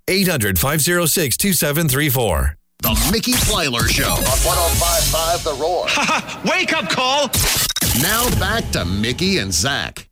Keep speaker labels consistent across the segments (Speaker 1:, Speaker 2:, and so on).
Speaker 1: 800-506-2734.
Speaker 2: The Mickey Plyler Show on 105.5 The Roar.
Speaker 3: Wake up call.
Speaker 2: Now back to Mickey and Zach.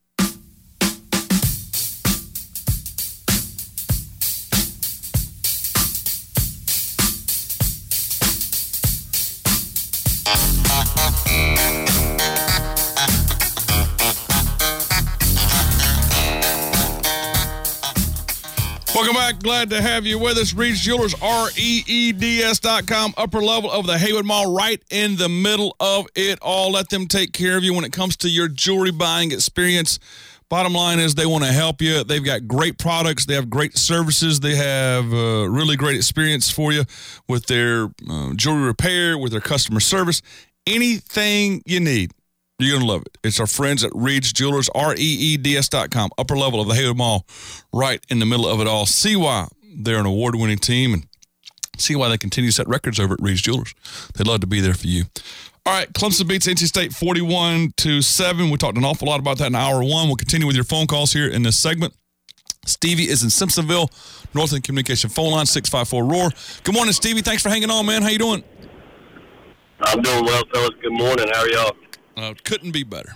Speaker 4: Welcome back. Glad to have you with us. Reed's Jewelers, REEDS.com, upper level of the Haywood Mall, right in the middle of it all. Let them take care of you when it comes to your jewelry buying experience. Bottom line is they want to help you. They've got great products. They have great services. They have really great experience for you with their jewelry repair, with their customer service. Anything you need, you're going to love it. It's our friends at Reed's Jewelers, REEDS.com, upper level of the Haywood Mall, right in the middle of it all. See why they're an award-winning team and see why they continue to set records over at Reed's Jewelers. They'd love to be there for you. All right, Clemson beats NC State 41-7. We talked an awful lot about that in hour one. We'll continue with your phone calls here in this segment. Stevie is in Simpsonville, Northland Communication phone line, 654-ROAR. Good morning, Stevie. Thanks for hanging on, man. How you doing?
Speaker 5: I'm doing well, fellas. Good morning. How are y'all?
Speaker 4: Couldn't be better.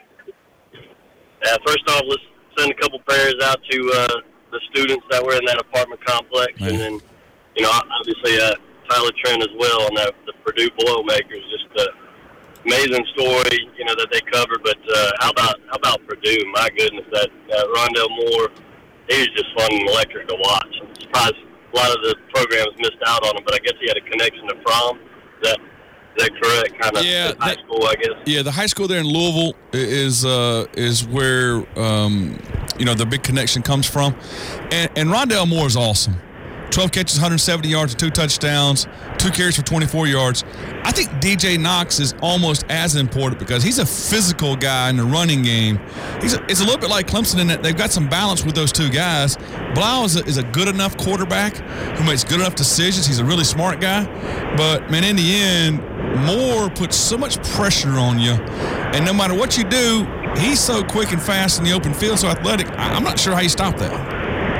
Speaker 5: First off, let's send a couple prayers out to the students that were in that apartment complex.
Speaker 4: Man.
Speaker 5: And then, obviously Tyler Trent as well on the Purdue Boilermakers. Just an amazing story, that they covered. But how about Purdue? My goodness, that Rondell Moore, he was just fun and electric to watch. I'm surprised a lot of the programs missed out on him, but I guess he had a connection to Fromm. Is that correct? Kind of high school, I guess.
Speaker 4: Yeah, the high school there in Louisville is where the big connection comes from, and Rondell Moore is awesome. 12 catches, 170 yards, and 2 touchdowns, 2 carries for 24 yards. I think DJ Knox is almost as important because he's a physical guy in the running game. It's a little bit like Clemson in that they've got some balance with those two guys. Blau is a good enough quarterback who makes good enough decisions. He's a really smart guy. But, man, in the end, Moore puts so much pressure on you. And no matter what you do, he's so quick and fast in the open field, so athletic. I'm not sure how you stop that.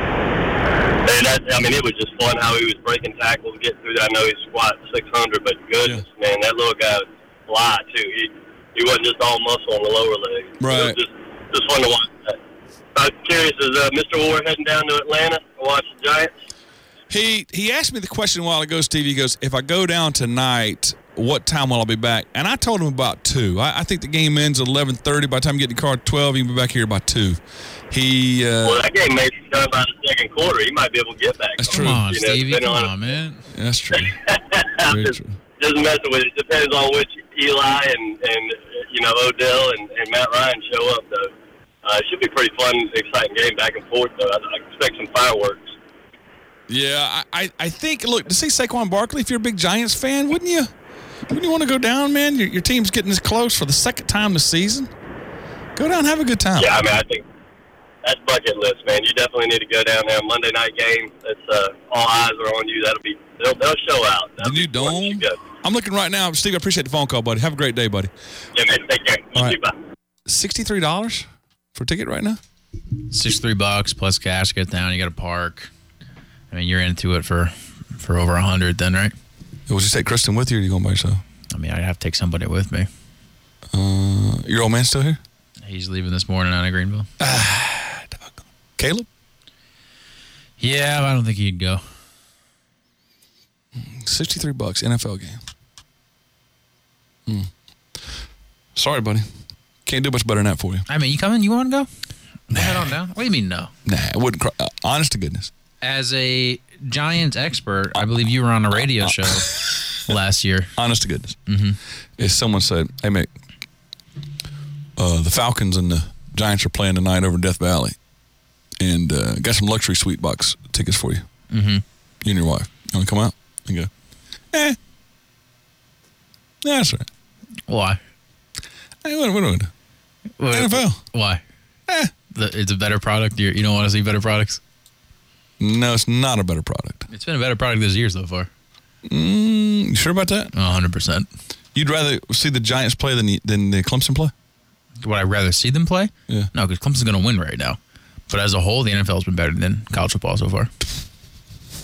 Speaker 5: And it was just fun how he was breaking tackles, getting through that. I know he's squat 600, but goodness, man, that little guy was fly, too. He wasn't just all muscle on the lower leg.
Speaker 4: Right.
Speaker 5: It was just fun to watch that. I was curious, is Mr. Ward heading down to Atlanta to watch the Giants?
Speaker 4: He asked me the question a while ago, Steve. He goes, if I go down tonight, what time will I be back? And I told him about 2. I think the game ends at 11:30. By the time you get in the car at 12, you can be back here by 2.
Speaker 5: Well, that game may be done by the second quarter. He might be able to get back.
Speaker 4: That's true.
Speaker 6: Come on, Stevie. Come on, man.
Speaker 4: Yeah, that's true.
Speaker 5: Just messing with it. Depends on which Eli and Odell and Matt Ryan show up, though. It should be a pretty fun, exciting game back and forth, though. I expect some fireworks.
Speaker 4: Yeah, I think, look, to see Saquon Barkley, if you're a big Giants fan, wouldn't you want to go down, man? Your team's getting this close for the second time this season. Go down and have a good time.
Speaker 5: Yeah, I think that's bucket list, man. You definitely need to go down there. Monday night game. That's all eyes are on you. They'll show out.
Speaker 4: The new dome. I'm looking right now, Steve. I appreciate the phone call, buddy. Have a great day, buddy.
Speaker 5: Yeah, man. Take care.
Speaker 4: All right. $63 for a ticket right now.
Speaker 6: $63 plus cash. Get down. You got to park. I mean, you're into it for over 100 then, right?
Speaker 4: Would you take Kristen with you, or are you going by yourself?
Speaker 6: I mean, I'd have to take somebody with me.
Speaker 4: Your old man still here?
Speaker 6: He's leaving this morning out of Greenville.
Speaker 4: Caleb?
Speaker 6: Yeah, but I don't think he'd go.
Speaker 4: $63 NFL game. Sorry, buddy. Can't do much better than that for you.
Speaker 6: I mean, you coming? You want to go? Head on down. What do you mean no?
Speaker 4: Nah, I wouldn't. Honest to goodness.
Speaker 6: As a Giants expert, I believe you were on a radio show last year.
Speaker 4: Honest to goodness.
Speaker 6: Mm-hmm.
Speaker 4: If someone said, hey, mate, the Falcons and the Giants are playing tonight over Death Valley, and got some luxury suite box tickets for you.
Speaker 6: Mm-hmm.
Speaker 4: You and your wife. You want to come out? And go, Yeah, that's right.
Speaker 6: Why?
Speaker 4: Hey, what do we do? NFL.
Speaker 6: Why? It's a better product. You don't want to see better products?
Speaker 4: No, it's not a better product.
Speaker 6: It's been a better product this year so far.
Speaker 4: You sure about that?
Speaker 6: 100%.
Speaker 4: You'd rather see the Giants play than the Clemson play?
Speaker 6: Would I rather see them play?
Speaker 4: Yeah.
Speaker 6: No, because Clemson's going to win right now. But as a whole, the NFL has been better than college football so far.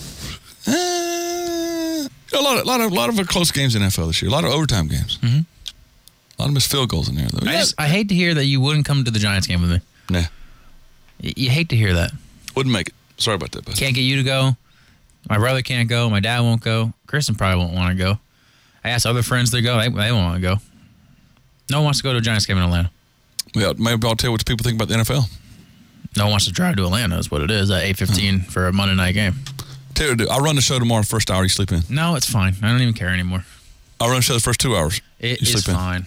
Speaker 4: A lot of close games in NFL this year. A lot of overtime games.
Speaker 6: Mm-hmm.
Speaker 4: A lot of missed field goals in there, though.
Speaker 6: I hate to hear that you wouldn't come to the Giants game with me.
Speaker 4: Nah.
Speaker 6: You hate to hear that.
Speaker 4: Wouldn't make it. Sorry about that, bud.
Speaker 6: Can't get you to go. My brother can't go. My dad won't go. Kristen probably won't want to go. I asked other friends to go. They won't want to go. No one wants to go to a Giants game in Atlanta.
Speaker 4: Yeah, maybe I'll tell you what people think about the NFL.
Speaker 6: No one wants to drive to Atlanta is what it is at 8:15 for a Monday night game.
Speaker 4: Tell you what to do. I'll run the show tomorrow first hour. You sleep in.
Speaker 6: No, it's fine. I don't even care anymore.
Speaker 4: I'll run the show the first 2 hours.
Speaker 6: It
Speaker 4: you
Speaker 6: is
Speaker 4: sleep
Speaker 6: fine.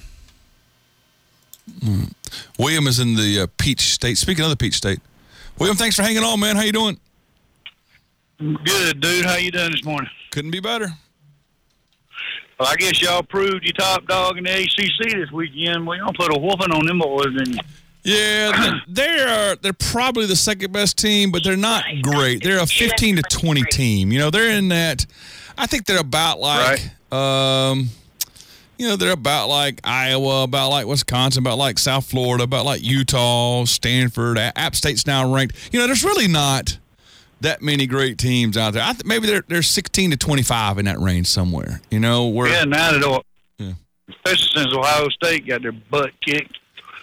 Speaker 4: In. William is in the Peach State. Speaking of the Peach State, William, thanks for hanging on, man. How you doing?
Speaker 7: Good, dude. How you doing this morning?
Speaker 4: Couldn't be better.
Speaker 7: Well, I guess y'all proved you top dog in the ACC this weekend. Well, y'all put a whooping on them boys, didn't you?
Speaker 4: Yeah, they're probably the second best team, but they're not great. They're a 15 to 20 team. You know, they're in that. I think they're about like, they're about like Iowa, about like Wisconsin, about like South Florida, about like Utah, Stanford. App State's now ranked. You know, there's really not that many great teams out there. Maybe they're 16 to 25 in that range somewhere. You know, where
Speaker 7: not at all. Yeah. Especially since Ohio State got their butt kicked.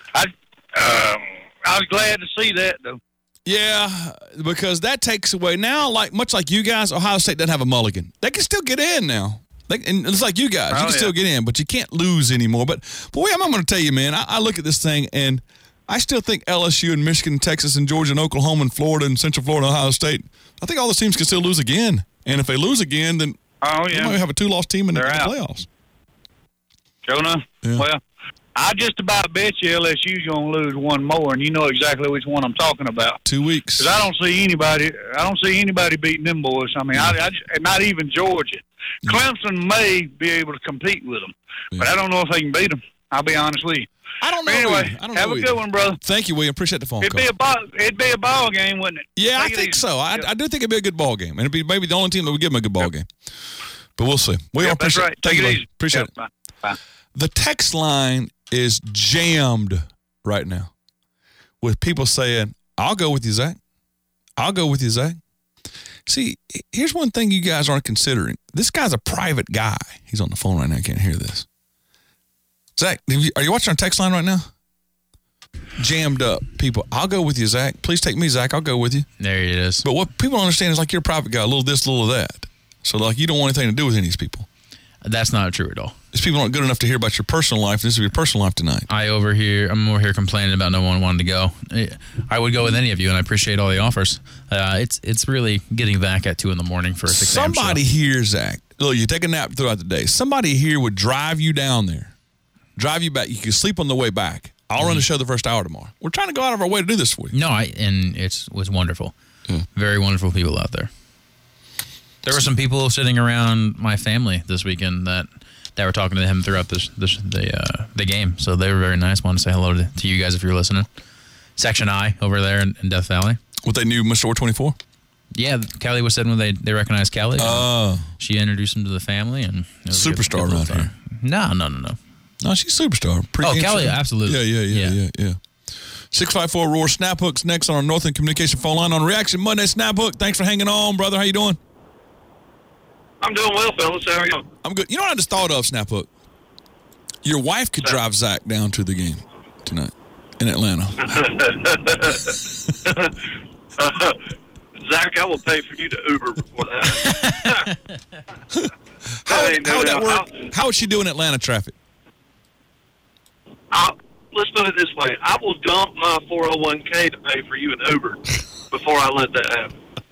Speaker 7: I was glad to see that, though.
Speaker 4: Yeah, because that takes away now, much like you guys, Ohio State doesn't have a mulligan. They can still get in now. And it's like you guys. You can still get in, but you can't lose anymore. But boy, I'm going to tell you, man, I look at this thing, and I still think LSU and Michigan and Texas and Georgia and Oklahoma and Florida and Central Florida and Ohio State, I think all those teams can still lose again. And if they lose again, then you might have a 2-loss team in the playoffs.
Speaker 7: Sure enough. Yeah. Well, I just about bet you LSU's going to lose one more, and you know exactly which one I'm talking about.
Speaker 4: 2 weeks.
Speaker 7: Because I don't see anybody beating them boys. I mean, not even Georgia. Clemson may be able to compete with them, but I don't know if they can beat them. I'll be honest with you.
Speaker 4: I don't know.
Speaker 7: Anyway, have a good one, brother.
Speaker 4: Thank you, William. Appreciate the phone call.
Speaker 7: It'd be a ball game, wouldn't it?
Speaker 4: Yeah, I think so. I do think it'd be a good ball game, and it'd be maybe the only team that would give them a good ball game. But we'll see. William,
Speaker 7: that's right. Take it easy.
Speaker 4: Appreciate it.
Speaker 7: Bye.
Speaker 4: The text line is jammed right now with people saying, I'll go with you, Zach. I'll go with you, Zach. See, here's one thing you guys aren't considering. This guy's a private guy. He's on the phone right now. I can't hear this. Zach, are you watching our text line right now? Jammed up. People, I'll go with you, Zach. Please take me, Zach. I'll go with you.
Speaker 6: There it is.
Speaker 4: But what people don't understand is like you're a private guy, a little this, a little that. So like you don't want anything to do with any of these people.
Speaker 6: That's not true at all.
Speaker 4: These people aren't good enough to hear about your personal life. This is your personal life tonight.
Speaker 6: I'm over here complaining about no one wanting to go. I would go with any of you, and I appreciate all the offers. It's really getting back at 2 a.m. for a 6 a.m. show.
Speaker 4: Somebody here, Zach, look, you take a nap throughout the day. Somebody here would drive you down there, drive you back. You can sleep on the way back. I'll run the show the first hour tomorrow. We're trying to go out of our way to do this for you.
Speaker 6: No, and it was wonderful. Yeah. Very wonderful people out there. There were some people sitting around my family this weekend that were talking to him throughout the game. So they were very nice. Wanted to say hello to you guys if you're listening. Section I over there in Death Valley.
Speaker 4: What they knew, Mr. 24?
Speaker 6: Yeah, Callie was sitting when they recognized Callie.
Speaker 4: Oh.
Speaker 6: She introduced him to the family. And
Speaker 4: superstar around here.
Speaker 6: No.
Speaker 4: No, she's a superstar.
Speaker 6: Callie, absolutely.
Speaker 4: Yeah. 654 Roar. Snap Hook's next on our Northern Communication phone line on Reaction Monday. Snap Hook, thanks for hanging on, brother. How you doing?
Speaker 5: I'm doing well, fellas. How are you?
Speaker 4: I'm good. You know what I just thought of, Snap Hook? Your wife could drive Zach down to the game tonight in Atlanta.
Speaker 5: Zach, I will pay for you to Uber before that.
Speaker 4: How would that work? How would she do in Atlanta traffic?
Speaker 5: Let's put it this way. I will dump my 401k to pay for you an Uber before I let that happen.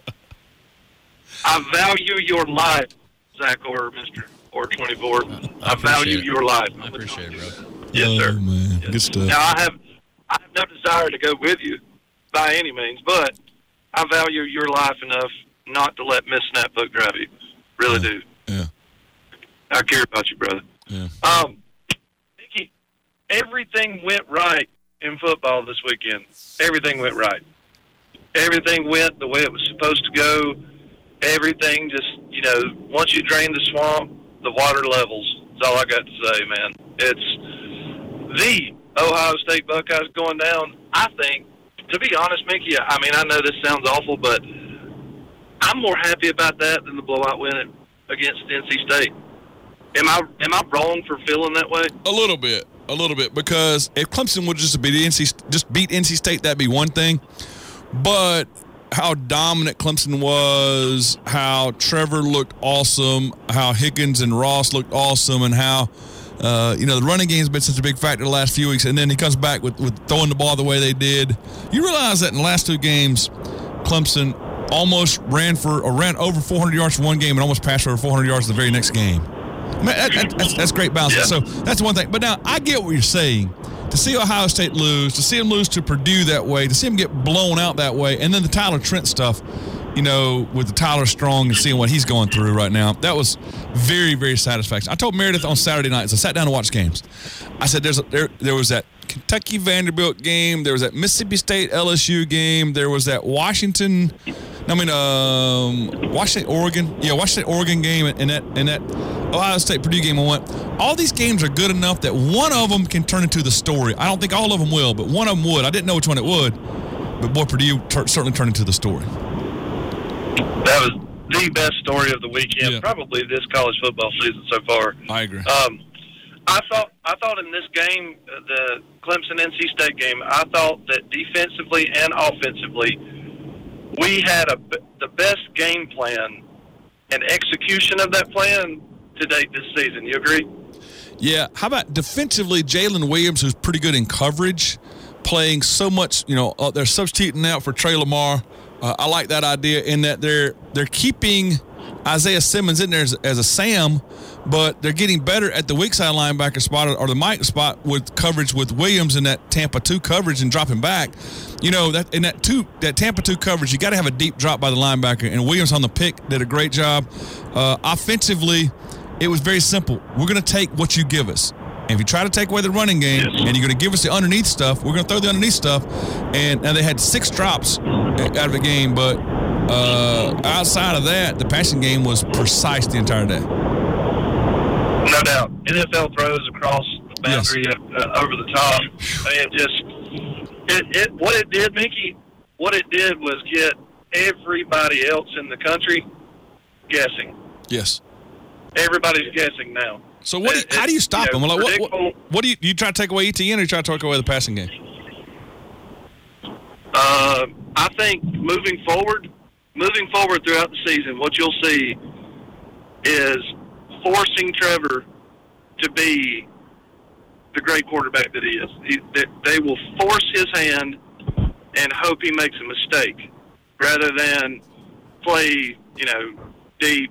Speaker 5: I value your life, Zach or Mr. or 24. I value your life.
Speaker 6: I appreciate it, bro.
Speaker 5: Yes, sir.
Speaker 4: Man.
Speaker 5: Yes.
Speaker 4: Good stuff.
Speaker 5: Now, I have no desire to go with you by any means, but I value your life enough not to let Miss Snapbook drive you. Really do.
Speaker 4: Yeah.
Speaker 5: I care about you, brother.
Speaker 4: Yeah.
Speaker 5: Mickey, everything went right in football this weekend. Everything went right. Everything went the way it was supposed to go. Everything just, once you drain the swamp, the water levels. That's all I got to say, man. It's the Ohio State Buckeyes going down. I think, to be honest, Mickey, I know this sounds awful, but I'm more happy about that than the blowout win against NC State. Am I wrong for feeling that way?
Speaker 4: A little bit, because if Clemson would just beat NC State, that'd be one thing. But how dominant Clemson was, how Trevor looked awesome, how Higgins and Ross looked awesome, and how the running game's been such a big factor the last few weeks, and then he comes back with throwing the ball the way they did. You realize that in the last two games, Clemson almost ran over 400 yards for one game and almost passed for over 400 yards the very next game. I mean, that's great balance. Yeah. So that's one thing. But now I get what you're saying. To see Ohio State lose, to see them lose to Purdue that way, to see them get blown out that way, and then the Tyler Trent stuff, with the Tyler Strong and seeing what he's going through right now, that was very, very satisfying. I told Meredith on Saturday night, as I sat down to watch games, I said there was that Kentucky Vanderbilt game, there was that Mississippi State LSU game, there was that Washington Oregon game, and that Ohio State Purdue game. I went, all these games are good enough that one of them can turn into the story. I don't think all of them will, but one of them would. I didn't know which one it would, but boy, Purdue certainly turned into the story.
Speaker 5: That was the best story of the weekend, probably this college football season so far.
Speaker 4: I agree.
Speaker 5: I thought in this game, the Clemson-NC State game, I thought that defensively and offensively, we had the best game plan and execution of that plan to date this season. You agree?
Speaker 4: Yeah. How about defensively, Jalen Williams, who's pretty good in coverage, playing so much, they're substituting out for Trey Lamar. I like that idea in that they're keeping Isaiah Simmons in there as a Sam, but they're getting better at the weak side linebacker spot or the Mike spot with coverage with Williams in that Tampa 2 coverage and dropping back. That Tampa 2 coverage, you got to have a deep drop by the linebacker, and Williams on the pick did a great job. Offensively, it was very simple. We're going to take what you give us. And if you try to take away the running game and you're going to give us the underneath stuff, we're going to throw the underneath stuff. And now they had 6 drops out of the game, but outside of that, the passing game was precise the entire day.
Speaker 5: No doubt. NFL throws across the boundary over the top. I mean, what it did, Mickey, was get everybody else in the country guessing.
Speaker 4: Yes.
Speaker 5: Everybody's guessing now.
Speaker 4: So how do you stop them? Like, what do you try to take away ETN, or you try to take away the passing game?
Speaker 5: I think moving forward throughout the season, what you'll see is forcing Trevor to be the great quarterback that he is. They will force his hand and hope he makes a mistake rather than play, deep,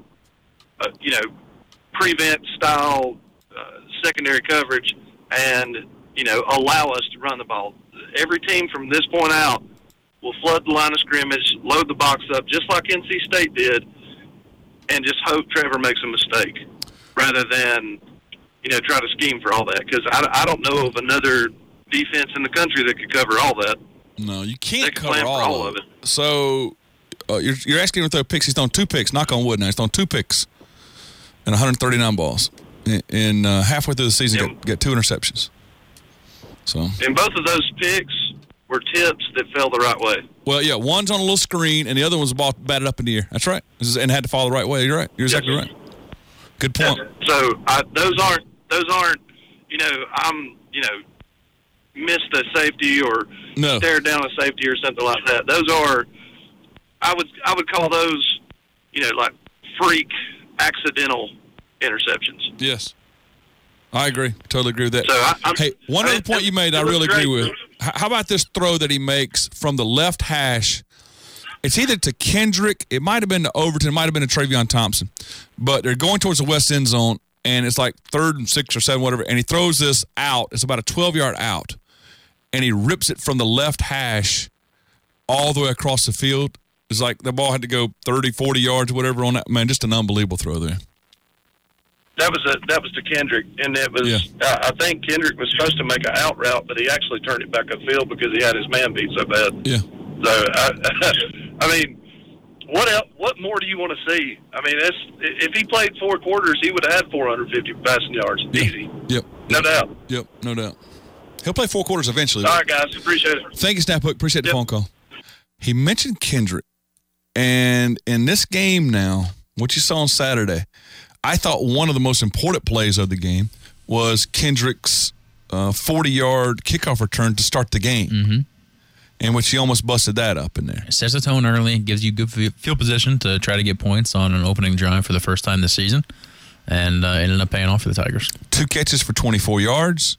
Speaker 5: prevent style secondary coverage and, allow us to run the ball. Every team from this point out will flood the line of scrimmage, load the box up just like NC State did, and just hope Trevor makes a mistake rather than, try to scheme for all that. Because I don't know of another defense in the country that could cover all that.
Speaker 4: No, you can't cover all of it. So you're asking him to throw picks. He's thrown 2 picks. Knock on wood now. He's thrown 2 picks and 139 balls. And halfway through the season, got 2 interceptions. So. And
Speaker 5: both of those picks were tips that fell the right way.
Speaker 4: Well, yeah, one's on a little screen, and the other one's the ball batted up in the air. That's right. And had to fall the right way. You're right. You're exactly right. Good point.
Speaker 5: So those aren't. I'm missed a safety or stared down a safety or something like that. Those are. I would call those, like freak accidental interceptions.
Speaker 4: Yes. I agree. Totally agree with that.
Speaker 5: So
Speaker 4: one other point you made I really agree with. How about this throw that he makes from the left hash? It's either to Kendrick, it might have been to Overton, it might have been to Travion Thompson, but they're going towards the west end zone, and it's like 3rd and 6 or 7, whatever, and he throws this out. It's about a 12-yard out, and he rips it from the left hash all the way across the field. It's like the ball had to go 30, 40 yards, whatever on that. Man, just an unbelievable throw there.
Speaker 5: That was to Kendrick, and it was. Yeah. I think Kendrick was supposed to make an out route, but he actually turned it back upfield because he had his man beat so bad.
Speaker 4: Yeah.
Speaker 5: So I mean, what else? What more do you want to see? I mean, if he played 4 quarters, he would have had 450 passing yards, easy.
Speaker 4: Yep.
Speaker 5: No doubt.
Speaker 4: Yep. No doubt. He'll play 4 quarters eventually.
Speaker 5: All right, guys. Appreciate it.
Speaker 4: Thank you, Snap Hook. Appreciate the phone call. He mentioned Kendrick, and in this game now, what you saw on Saturday, I thought one of the most important plays of the game was Kendrick's 40-yard kickoff return to start the game.
Speaker 6: Mm-hmm.
Speaker 4: In which he almost busted that up in there.
Speaker 6: It sets the tone early, gives you good field position to try to get points on an opening drive for the first time this season, and ended up paying off for the Tigers.
Speaker 4: 2 catches for 24 yards,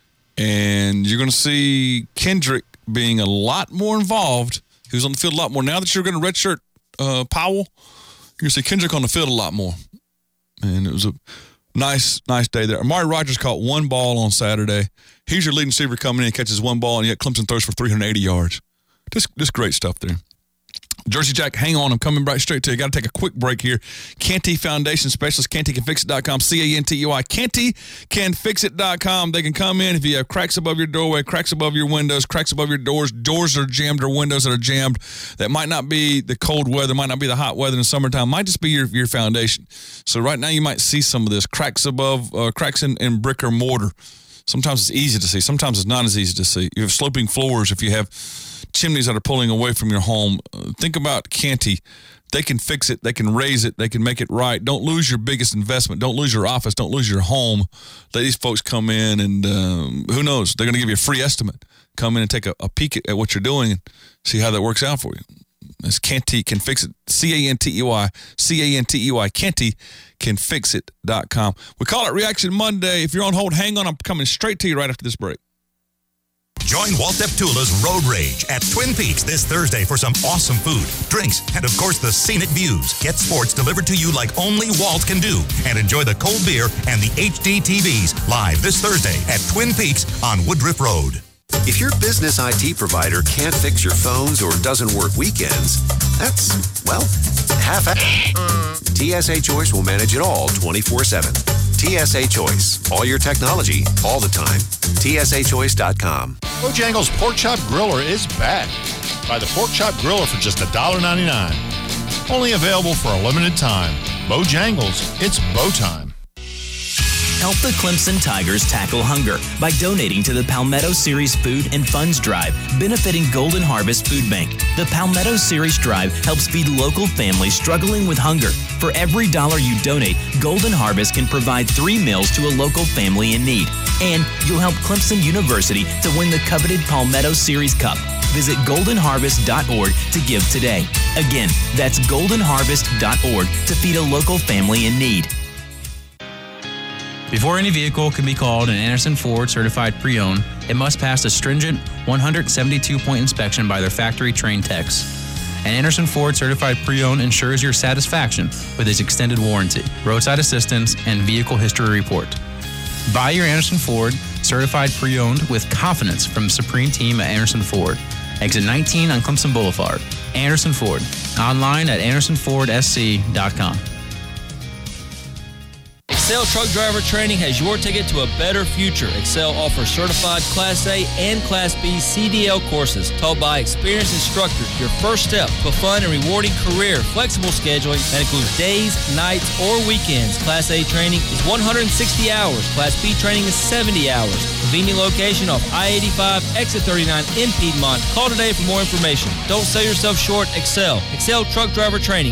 Speaker 4: and you're going to see Kendrick being a lot more involved. He was on the field a lot more. Now that you're going to redshirt Powell, you're going to see Kendrick on the field a lot more. And it was a nice day there. Amari Rogers caught 1 ball on Saturday. He's your leading receiver coming in, catches 1 ball, and yet Clemson throws for 380 yards. Just great stuff there. Jersey Jack, hang on. I'm coming right straight to you. Got to take a quick break here. Canty Foundation Specialist, CantyCanFixIt.com, C-A-N-T-E-Y, CantyCanFixIt.com. They can come in if you have cracks above your doorway, cracks above your windows, cracks above your doors are jammed, or windows that are jammed. That might not be the cold weather, might not be the hot weather in the summertime, might just be your foundation. So right now you might see some of this. Cracks above, cracks in brick or mortar. Sometimes it's easy to see. Sometimes it's not as easy to see. You have sloping floors. If you have chimneys that are pulling away from your home, think about Canty. They can fix it. They can raise it. They can make it right. Don't lose your biggest investment. Don't lose your office. Don't lose your home. Let these folks come in and who knows? They're going to give you a free estimate. Come in and take a peek at what you're doing and see how that works out for you. It's Canty Can Fix It. C-A-N-T-E-Y. C-A-N-T-E-Y. CantyCanFixIt.com. We call it Reaction Monday. If you're on hold, hang on. I'm coming straight to you right after this break.
Speaker 1: Join Walt Deptula's Road Rage at Twin Peaks this Thursday for some awesome food, drinks, and of course the scenic views. Get sports delivered to you like only Walt can do, and enjoy the cold beer and the HD TVs live this Thursday at Twin Peaks on Woodruff Road.
Speaker 8: If your business IT provider can't fix your phones or doesn't work weekends, that's, well, half-assed. TSA Choice will manage it all 24/7. TSA Choice. All your technology, all the time. TSAChoice.com.
Speaker 2: Bojangles Pork Chop Griller is back. Buy the Pork Chop Griller for just $1.99. Only available for a limited time. Bojangles, it's bow time.
Speaker 9: Help the Clemson Tigers tackle hunger by donating to the Palmetto Series Food and Funds Drive, benefiting Golden Harvest Food Bank. The Palmetto Series Drive helps feed local families struggling with hunger. For every $1 you donate, Golden Harvest can provide 3 meals to a local family in need. And you'll help Clemson University to win the coveted Palmetto Series Cup. Visit goldenharvest.org to give today. Again, that's goldenharvest.org to feed a local family in need.
Speaker 6: Before any vehicle can be called an Anderson Ford certified pre-owned, it must pass a stringent 172-point inspection by their factory-trained techs. An Anderson Ford certified pre-owned ensures your satisfaction with its extended warranty, roadside assistance, and vehicle history report. Buy your Anderson Ford certified pre-owned with confidence from the Supreme Team at Anderson Ford. Exit 19 on Clemson Boulevard. Anderson Ford. Online at AndersonFordSC.com.
Speaker 10: Excel Truck Driver Training has your ticket to a better future. Excel offers certified Class A and Class B CDL courses taught by experienced instructors. Your first step to a fun and rewarding career. Flexible scheduling that includes days, nights, or weekends. Class A training is 160 hours. Class B training is 70 hours. Convenient location off I-85, exit 39 in Piedmont. Call today for more information. Don't sell yourself short. Excel. Excel Truck Driver Training,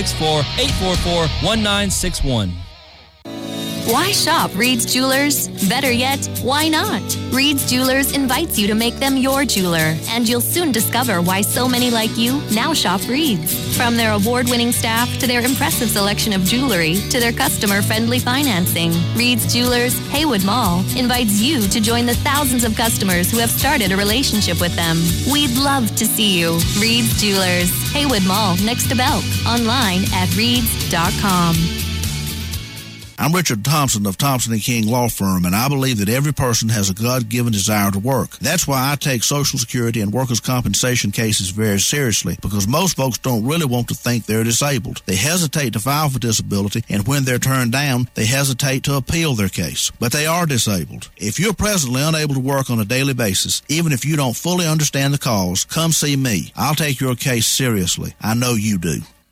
Speaker 10: 864-844-1961.
Speaker 11: Why shop Reed's Jewelers? Better yet, why not? Reed's Jewelers invites you to make them your jeweler, and you'll soon discover why so many like you now shop Reed's. From their award-winning staff to their impressive selection of jewelry to their customer-friendly financing, Reed's Jewelers, Haywood Mall, invites you to join the thousands of customers who have started a relationship with them. We'd love to see you. Reed's Jewelers, Haywood Mall, next to Belk. Online at reeds.com.
Speaker 12: I'm Richard Thompson of Thompson & King Law Firm, and I believe that every person has a God-given desire to work. That's why I take Social Security and workers' compensation cases very seriously, because most folks don't really want to think they're disabled. They hesitate to file for disability, and when they're turned down, they hesitate to appeal their case. But they are disabled. If you're presently unable to work on a daily basis, even if you don't fully understand the cause, come see me. I'll take your case seriously. I know you do.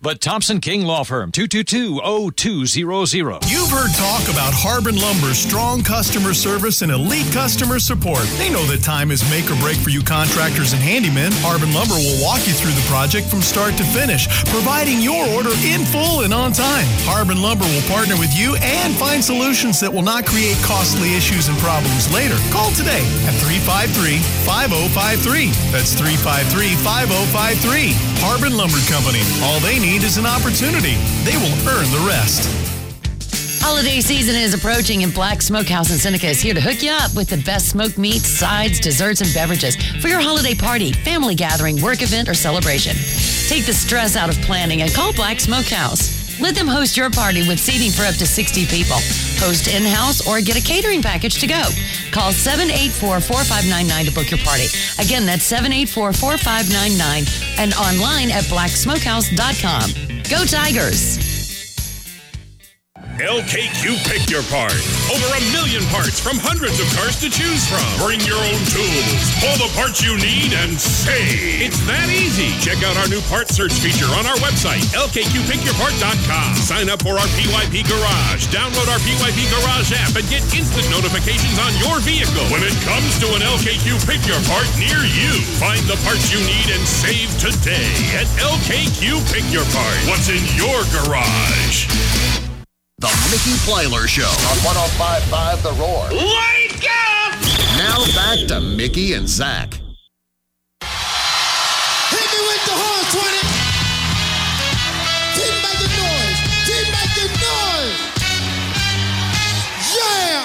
Speaker 13: The Thompson King Law Firm, 222-0200.
Speaker 14: You've heard talk about Harbin Lumber's strong customer service and elite customer support. They know that time is make or break for you contractors and handymen. Harbin Lumber will walk you through the project from start to finish, providing your order in full and on time. Harbin Lumber will partner with you and find solutions that will not create costly issues and problems later. Call today at 353-5053. That's 353-5053. Harbin Lumber Company. All they need is an opportunity. They will earn the rest.
Speaker 15: Holiday season is approaching, and Black Smokehouse in Seneca is here to hook you up with the best smoked meats, sides, desserts, and beverages for your holiday party, family gathering, work event, or celebration. Take the stress out of planning and call Black Smokehouse. Let them host your party with seating for up to 60 people. Host in-house or get a catering package to go. Call 784-4599 to book your party. Again, that's 784-4599 and online at blacksmokehouse.com. Go Tigers!
Speaker 16: LKQ Pick Your Part. Over 1 million parts from hundreds of cars to choose from. Bring your own tools. Pull the parts you need and save. It's that easy. Check out our new part search feature on our website, lkqpickyourpart.com. Sign up for our PYP Garage. Download our PYP Garage app and get instant notifications on your vehicle when it comes to an LKQ Pick Your Part near you. Find the parts you need and save today at LKQ Pick Your Part. What's in your garage?
Speaker 17: The Mickey Plyler Show on 105.5 The Roar.
Speaker 16: Wake up!
Speaker 17: Now back to Mickey and Zach.
Speaker 18: Hit me with the horn, 20. Keep making noise. Keep making noise. Yeah.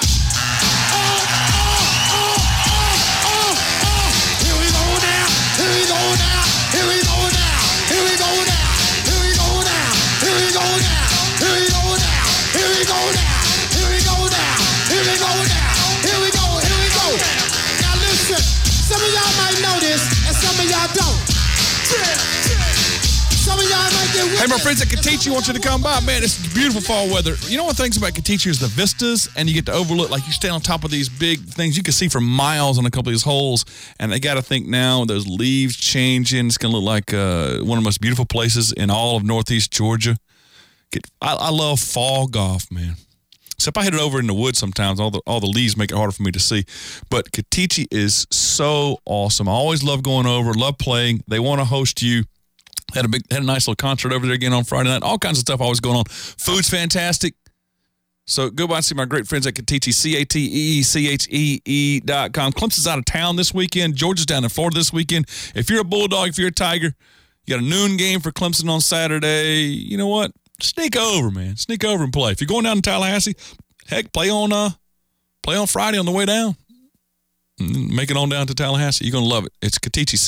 Speaker 18: Here we go now. Here we go now. Here we go now. Here we go now. Here we go now. Here we go now. Here we go now. Here we go now. Here we go now. Here we go now. Here we go. Here we go. Now listen. Some of y'all might know this, and some of y'all don't. Some of y'all might get with
Speaker 4: Hey, my
Speaker 18: it.
Speaker 4: friends at Katichi want you to come by. Man, it's beautiful fall weather. You know what things about Katichi is the vistas, and you get to overlook, like you stand on top of these big things. You can see for miles on a couple of these holes, and they got to think now, those leaves changing, it's going to look like one of the most beautiful places in all of Northeast Georgia. I love fall golf, man. Except I hit it over in the woods sometimes. All the leaves make it harder for me to see. But Katichi is so awesome. I always love going over, love playing. They want to host you. Had a nice little concert over there again on Friday night. All kinds of stuff always going on. Food's fantastic. So go by and see my great friends at Katichi, CATEECHEE.com. Clemson's out of town this weekend. Georgia's down in Florida this weekend. If you're a Bulldog, if you're a Tiger, you got a noon game for Clemson on Saturday. You know what? Sneak over, man. Sneak over and play. If you're going down to Tallahassee, heck, play on Friday on the way down. Make it on down to Tallahassee. You're going to love it. It's Katichi,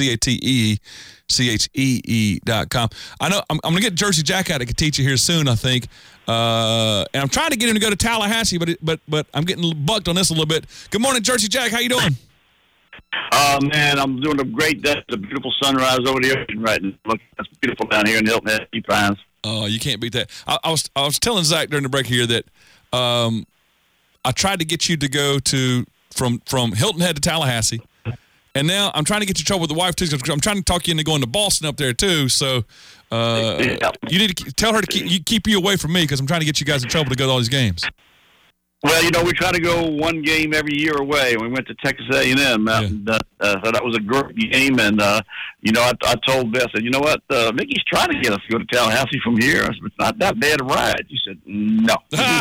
Speaker 4: CATEECHEE.com. I know I'm going to get Jersey Jack out of Katichi here soon, I think. And I'm trying to get him to go to Tallahassee, but I'm getting bucked on this a little bit. Good morning, Jersey Jack. How you doing?
Speaker 19: Man, I'm doing a great day. It's a beautiful sunrise over the ocean right now. Look, it's beautiful down here in Hilton Head, Deep Pines.
Speaker 4: Oh, you can't beat that. I was telling Zach during the break here that I tried to get you to go from Hilton Head to Tallahassee, and now I'm trying to get you in trouble with the wife too. Because I'm trying to talk you into going to Boston up there too. So you need to tell her to keep you away from me because I'm trying to get you guys in trouble to go to all these games.
Speaker 19: Well, we try to go one game every year away. We went to Texas A&M. So that was a great game. And, I told Beth, I said, you know what, Mickey's trying to get us to go to Tallahassee from here. I said, it's not that bad a ride. She said, no.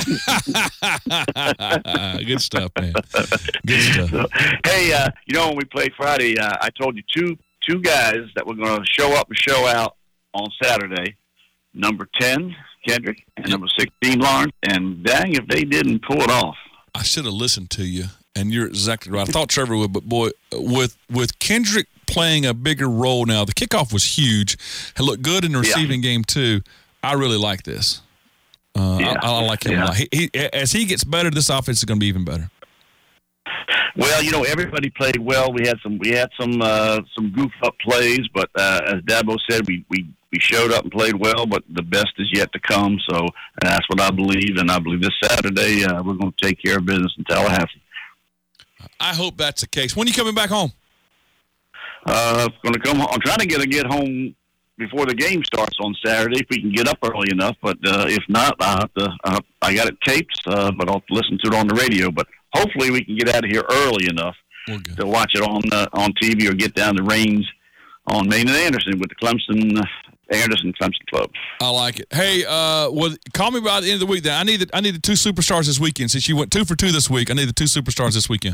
Speaker 4: Good stuff, man. Good stuff.
Speaker 19: So, hey, when we played Friday, I told you two guys that were going to show up and show out on Saturday. Number 10, Kendrick, and number 16, Lawrence, and dang if they didn't pull it off.
Speaker 4: I should have listened to you, and you're exactly right. I thought Trevor would, but boy, with Kendrick playing a bigger role now, the kickoff was huge. It looked good in the receiving game too. I really like this. I like him a lot. As he gets better, this offense is going to be even better.
Speaker 19: Well, everybody played well. We had some goof up plays, but as Dabo said, we showed up and played well. But the best is yet to come. So that's what I believe, and I believe this Saturday we're going to take care of business in Tallahassee.
Speaker 4: I hope that's the case. When are you coming back home?
Speaker 19: Going to come home. I'm trying to get home before the game starts on Saturday if we can get up early enough. But if not, I got it taped, but I'll have to listen to it on the radio. But hopefully we can get out of here early enough to watch it on TV or get down to Raines on Main and Anderson with the Anderson Clemson Club.
Speaker 4: I like it. Hey, call me by the end of the week. Then I need the 2 superstars this weekend. Since you went 2 for 2 this week, I need the 2 superstars this weekend.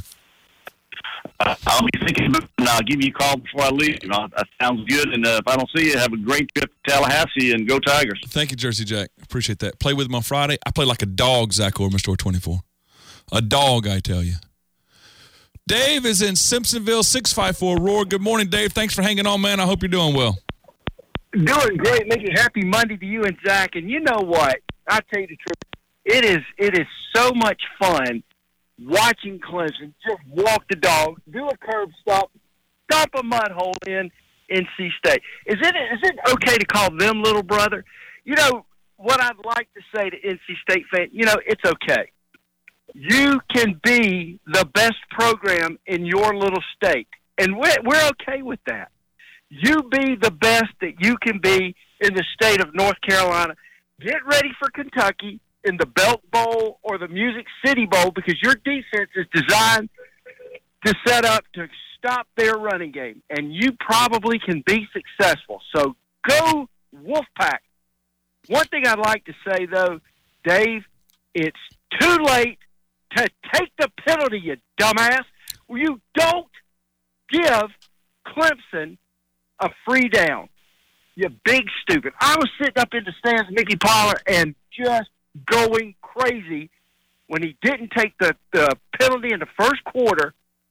Speaker 19: I'll be thinking about it, and I'll give you a call before I leave. That sounds good. And if I don't see you, have a great trip to Tallahassee and go Tigers.
Speaker 4: Thank you, Jersey Jack. Appreciate that. Play with him on Friday. I play like a dog, Zach Orman, Store 24. A dog, I tell you. Dave is in Simpsonville, 654 Roar. Good morning, Dave. Thanks for hanging on, man. I hope you're doing well.
Speaker 13: Doing great. Making happy Monday to you and Zach. And you know what? I'll tell you the truth. It is so much fun watching Clemson just walk the dog, do a curb stop, dump a mud hole in NC State. Is it okay to call them little brother? You know, what I'd like to say to NC State fans, it's okay. You can be the best program in your little state, and we're okay with that. You be the best that you can be in the state of North Carolina. Get ready for Kentucky in the Belk Bowl or the Music City Bowl, because your defense is designed to set up to stop their running game, and you probably can be successful. So go Wolfpack. One thing I'd like to say, though, Dave, it's too late to take the penalty, you dumbass. You don't give Clemson a free down. You big stupid. I was sitting up in the stands, Mickey Pollard, and just going crazy when he didn't take the penalty in the first quarter,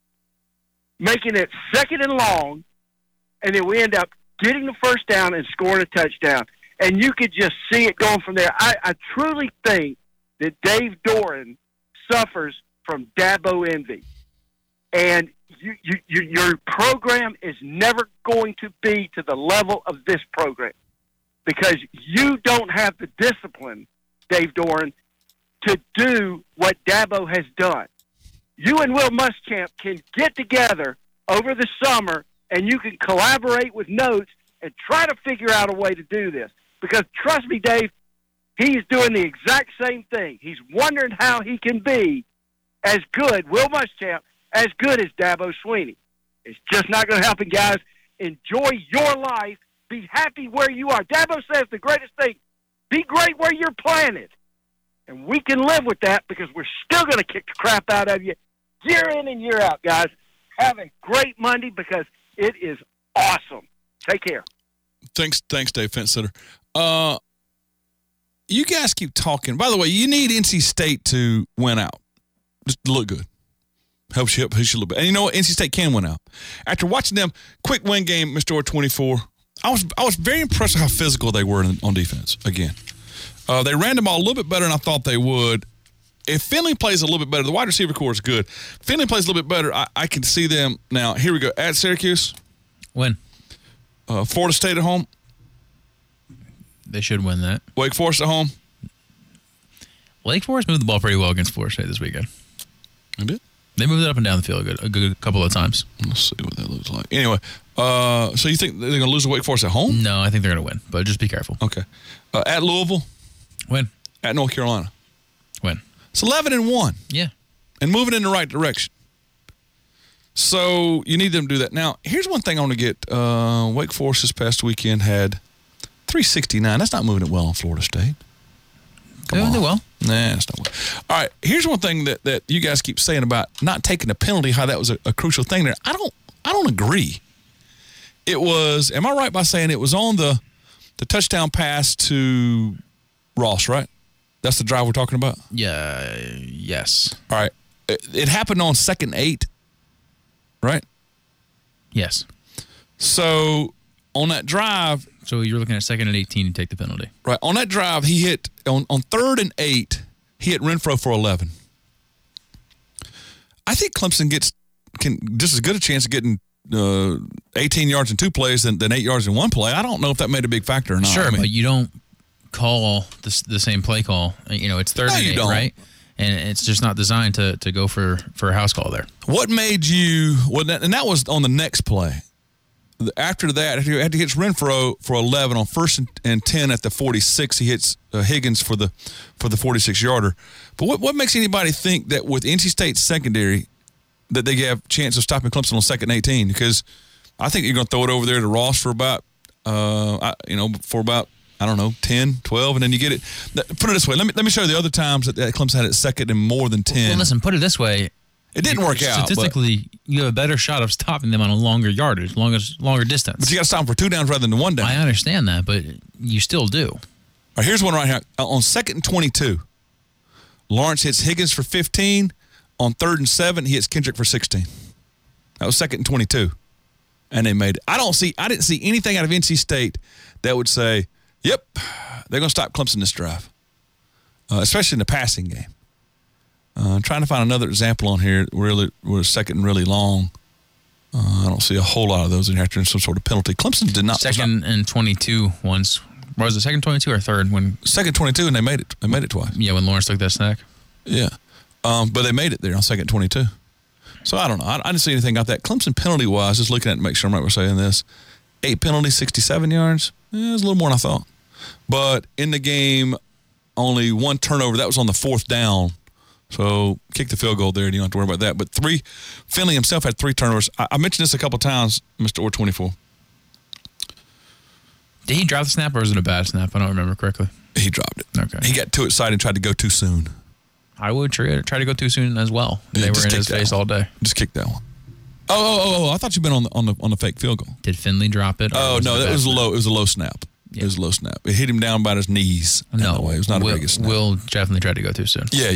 Speaker 13: making it 2nd and long, and then we end up getting the first down and scoring a touchdown. And you could just see it going from there. I truly think that Dave Doran suffers from Dabo envy. And your program is never going to be to the level of this program because you don't have the discipline, Dave Doran, to do what Dabo has done. You and Will Muschamp can get together over the summer and you can collaborate with notes and try to figure out a way to do this. Because trust me, Dave, he's doing the exact same thing. He's wondering how he can be as good, Will Muschamp, as good as Dabo Swinney. It's just not going to happen, guys. Enjoy your life. Be happy where you are. Dabo says the greatest thing, be great where you're planted. And we can live with that because we're still going to kick the crap out of you year in and year out, guys. Have a great Monday because it is awesome. Take care.
Speaker 4: Thanks, Dave Fence-Sitter. You guys keep talking. By the way, you need NC State to win out. Just to look good. Helps you up, push you a little bit. And you know what? NC State can win out. After watching them, quick win game, Mr. 24, I was very impressed with how physical they were on defense again. They ran the ball a little bit better than I thought they would. If Finley plays a little bit better, the wide receiver core is good. Finley plays a little bit better, I can see them. Now, here we go. At Syracuse.
Speaker 6: Win.
Speaker 4: Florida State at home.
Speaker 6: They should win that.
Speaker 4: Wake Forest at home.
Speaker 6: Wake Forest moved the ball pretty well against Florida State this weekend.
Speaker 4: They did?
Speaker 6: They moved it up and down the field a good couple of times.
Speaker 4: Let's see what that looks like. Anyway, so you think they're going to lose to Wake Forest at home?
Speaker 6: No, I think they're going to win, but just be careful.
Speaker 4: Okay. At Louisville?
Speaker 6: Win.
Speaker 4: At North Carolina?
Speaker 6: Win.
Speaker 4: It's 11-1.
Speaker 6: Yeah.
Speaker 4: And moving in the right direction. So you need them to do that. Now, here's one thing I want to get. Wake Forest this past weekend had 369. That's not moving it well on Florida State.
Speaker 6: Come on. Well.
Speaker 4: Nah, that's not well. All right, here's one thing that you guys keep saying about not taking a penalty, how that was a crucial thing there. I don't agree. It was, am I right by saying it was on the touchdown pass to Ross, right? That's the drive we're talking about?
Speaker 6: Yeah, yes.
Speaker 4: All right. It happened on 2nd 8, right?
Speaker 6: Yes.
Speaker 4: So on that drive.
Speaker 6: So you're looking at 2nd and 18 to take the penalty.
Speaker 4: Right. On that drive, he hit, on 3rd and 8, he hit Renfro for 11. I think Clemson can just as good a chance of getting 18 yards in 2 plays than 8 yards in 1 play. I don't know if that made a big factor or not.
Speaker 6: Sure, but you don't call the same play call. You know, it's 3rd and 8, right? And it's just not designed to go for a house call there.
Speaker 4: What made you – and that was on the next play. after that, he hits Renfro for 11 on 1st and 10 at the 46. He hits Higgins for the 46-yarder. But what makes anybody think that with NC State's secondary that they have a chance of stopping Clemson on 2nd and 18? Because I think you're going to throw it over there to Ross for about, 10, 12, and then you get it. Put it this way. Let me show you the other times that Clemson had it 2nd and more than 10.
Speaker 6: Well, listen, put it this way.
Speaker 4: It didn't work out.
Speaker 6: Statistically, you have a better shot of stopping them on a longer yardage, longer distance.
Speaker 4: But you got to stop them for 2 downs rather than 1 down.
Speaker 6: I understand that, but you still do.
Speaker 4: All right, here's one right here. On 2nd and 22, Lawrence hits Higgins for 15. On 3rd and 7, he hits Kendrick for 16. That was 2nd and 22, and they made it. I didn't see anything out of NC State that would say, "Yep, they're going to stop Clemson this drive," especially in the passing game. I'm trying to find another example on here where 2nd and really long. I don't see a whole lot of those in here after some sort of penalty. Clemson did not.
Speaker 6: 2nd and 22 once. Was it 2nd 22 or 3rd? When
Speaker 4: 2nd 22, and they made it. They made it twice.
Speaker 6: Yeah, when Lawrence took that snack.
Speaker 4: Yeah. But they made it there on 2nd and 22. So I don't know. I didn't see anything about that. Clemson penalty-wise, just looking at it to make sure I'm right with saying this, 8 penalties, 67 yards. It was a little more than I thought. But in the game, only 1 turnover. That was on the 4th down. So kick the field goal there, and you don't have to worry about that. But Finley himself had 3 turnovers. I mentioned this a couple times, Mr. Orr24.
Speaker 6: Did he drop the snap, or was it a bad snap? I don't remember correctly.
Speaker 4: He dropped it.
Speaker 6: Okay.
Speaker 4: He got too excited and tried to go too soon.
Speaker 6: I would try to go too soon as well. They were in his face all day.
Speaker 4: Just kick that one. Oh! I thought you'd been on the fake field goal.
Speaker 6: Did Finley drop it?
Speaker 4: Oh no, that was low. It was a low snap. Yeah. It was a low snap. It hit him down by his knees.
Speaker 6: No,
Speaker 4: it was not a very good snap.
Speaker 6: Will definitely tried to go too soon.
Speaker 4: Yeah.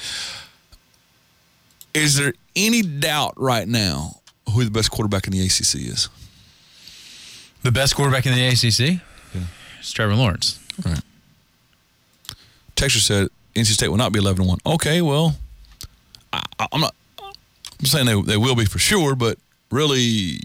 Speaker 4: Is there any doubt right now who the best quarterback in the ACC is?
Speaker 6: The best quarterback in the ACC? Yeah. It's Trevor Lawrence.
Speaker 4: Right. Texas said NC State will not be 11-1. Okay, well, I'm saying they will be for sure, but really,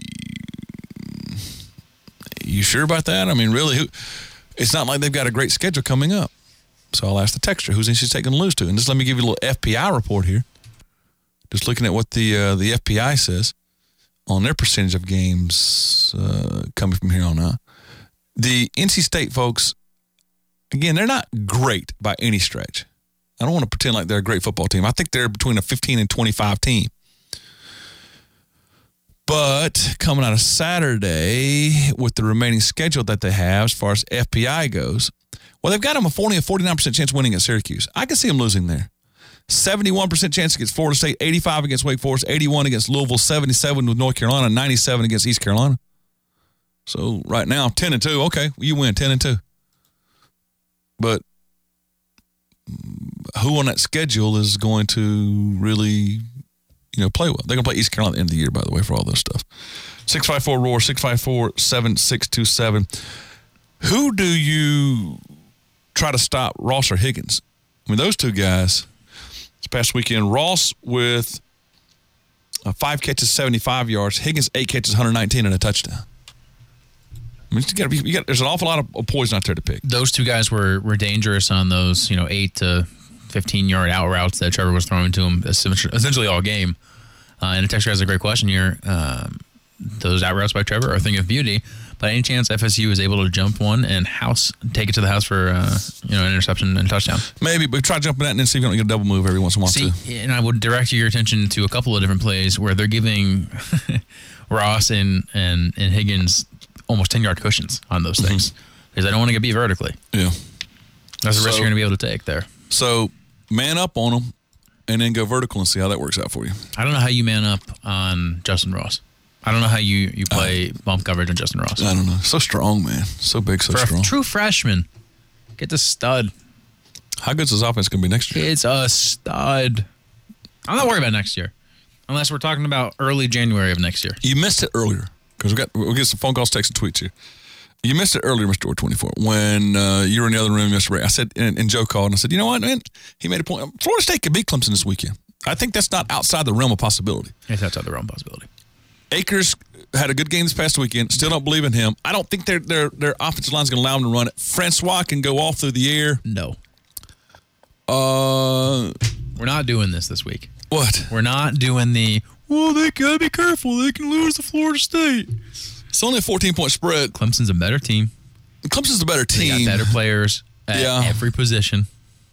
Speaker 4: you sure about that? I mean, really, it's not like they've got a great schedule coming up. So I'll ask the texter, who's NC State going to lose to? And just let me give you a little FPI report here. Just looking at what the FPI says on their percentage of games coming from here on out. The NC State folks, again, they're not great by any stretch. I don't want to pretend like they're a great football team. I think they're between a 15 and 25 team. But coming out of Saturday with the remaining schedule that they have as far as FPI goes, well, they've got them a 40 and 49% chance winning at Syracuse. I can see them losing there. 71% chance against Florida State, 85 against Wake Forest, 81 against Louisville, 77 with North Carolina, 97 against East Carolina. So right now, 10-2. Okay, you win 10-2. But who on that schedule is going to really, play well? They're going to play East Carolina at the end of the year, by the way, for all this stuff. 654-ROAR, 654-7627. Who do you try to stop, Ross or Higgins? I mean, those two guys, this past weekend, Ross with 5 catches, 75 yards. Higgins, 8 catches, 119 and a touchdown. I mean, there's an awful lot of poison out there to pick.
Speaker 6: Those two guys were dangerous on those, 8 to 15-yard out routes that Trevor was throwing to him essentially all game. And the texter has a great question here. Those out routes by Trevor are a thing of beauty. By any chance, FSU is able to jump one and take it to the house for an interception and touchdown?
Speaker 4: Maybe, but try jumping that and then see if you don't get a double move every once in a while.
Speaker 6: And I would direct your attention to a couple of different plays where they're giving Ross and Higgins almost 10-yard cushions on those things because I don't want to get beat vertically.
Speaker 4: Yeah.
Speaker 6: That's a risk you're going to be able to take there.
Speaker 4: So man up on them and then go vertical and see how that works out for you.
Speaker 6: I don't know how you man up on Justin Ross. I don't know how you play bump coverage on Justin Ross.
Speaker 4: I don't know. So strong, man. So big, so strong.
Speaker 6: For a true freshman, get the stud.
Speaker 4: How good's his offense going to be next year?
Speaker 6: It's a stud. I'm not worried about next year. Unless we're talking about early January of next year.
Speaker 4: You missed it earlier. Because we'll get some phone calls, texts, and tweets here. You missed it earlier, Mr. Orr24, when you were in the other room yesterday. I said, and Joe called, and I said, you know what, man? He made a point. Florida State could beat Clemson this weekend. I think that's not outside the realm of possibility.
Speaker 6: It's outside the realm of possibility.
Speaker 4: Akers had a good game this past weekend. Still don't believe in him. I don't think their offensive line is going to allow him to run it. Francois can go off through the air.
Speaker 6: No. We're not doing this week.
Speaker 4: What?
Speaker 6: We're not doing they got to be careful. They can lose to Florida State.
Speaker 4: It's only a 14-point spread.
Speaker 6: Clemson's a better team.
Speaker 4: Clemson's a better team.
Speaker 6: They got better players at every position.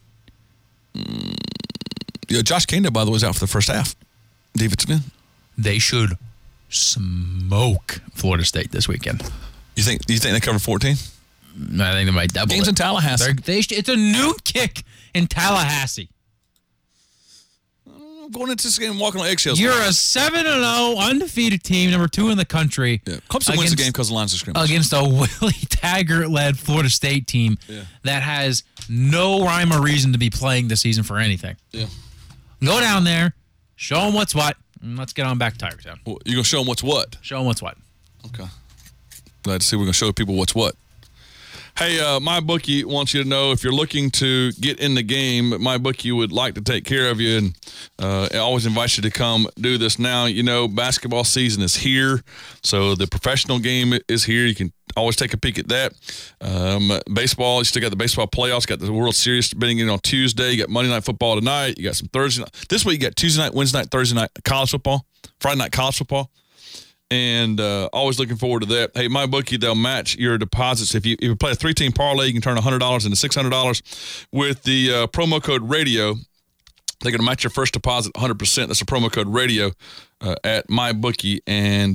Speaker 4: Yeah, Josh Kane, by the way, is out for the first half. Defensive end.
Speaker 6: They should smoke Florida State this weekend.
Speaker 4: You think they cover 14?
Speaker 6: I think they might double
Speaker 4: Game's in Tallahassee.
Speaker 6: It's a noon kick in Tallahassee.
Speaker 4: Going into this game walking on eggshells.
Speaker 6: You're a 7-0 undefeated team, number 2 in the country.
Speaker 4: Yeah. Clemson wins the game because of lines of scrimmage.
Speaker 6: Against a Willie Taggart-led Florida State team that has no rhyme or reason to be playing this season for anything.
Speaker 4: Yeah.
Speaker 6: Go down there, show them what's what, and let's get on back to Tigertown.
Speaker 4: Well, you're going to show them what's what?
Speaker 6: Show them what's what.
Speaker 4: Okay. Glad to see we're going to show people what's what. Hey, MyBookie wants you to know if you're looking to get in the game, MyBookie would like to take care of you, and I always invite you to come do this now. You know, basketball season is here, so the professional game is here. You can always take a peek at that. Baseball, you still got the baseball playoffs, got the World Series beginning on Tuesday. You got Monday Night Football tonight. You got some Thursday night. This week you got Tuesday night, Wednesday night, Thursday night college football, Friday night college football. And always looking forward to that. Hey, MyBookie, they'll match your deposits. If you play a 3-team parlay, you can turn $100 into $600 with the promo code radio. They're going to match your first deposit 100%. That's a promo code radio at MyBookie and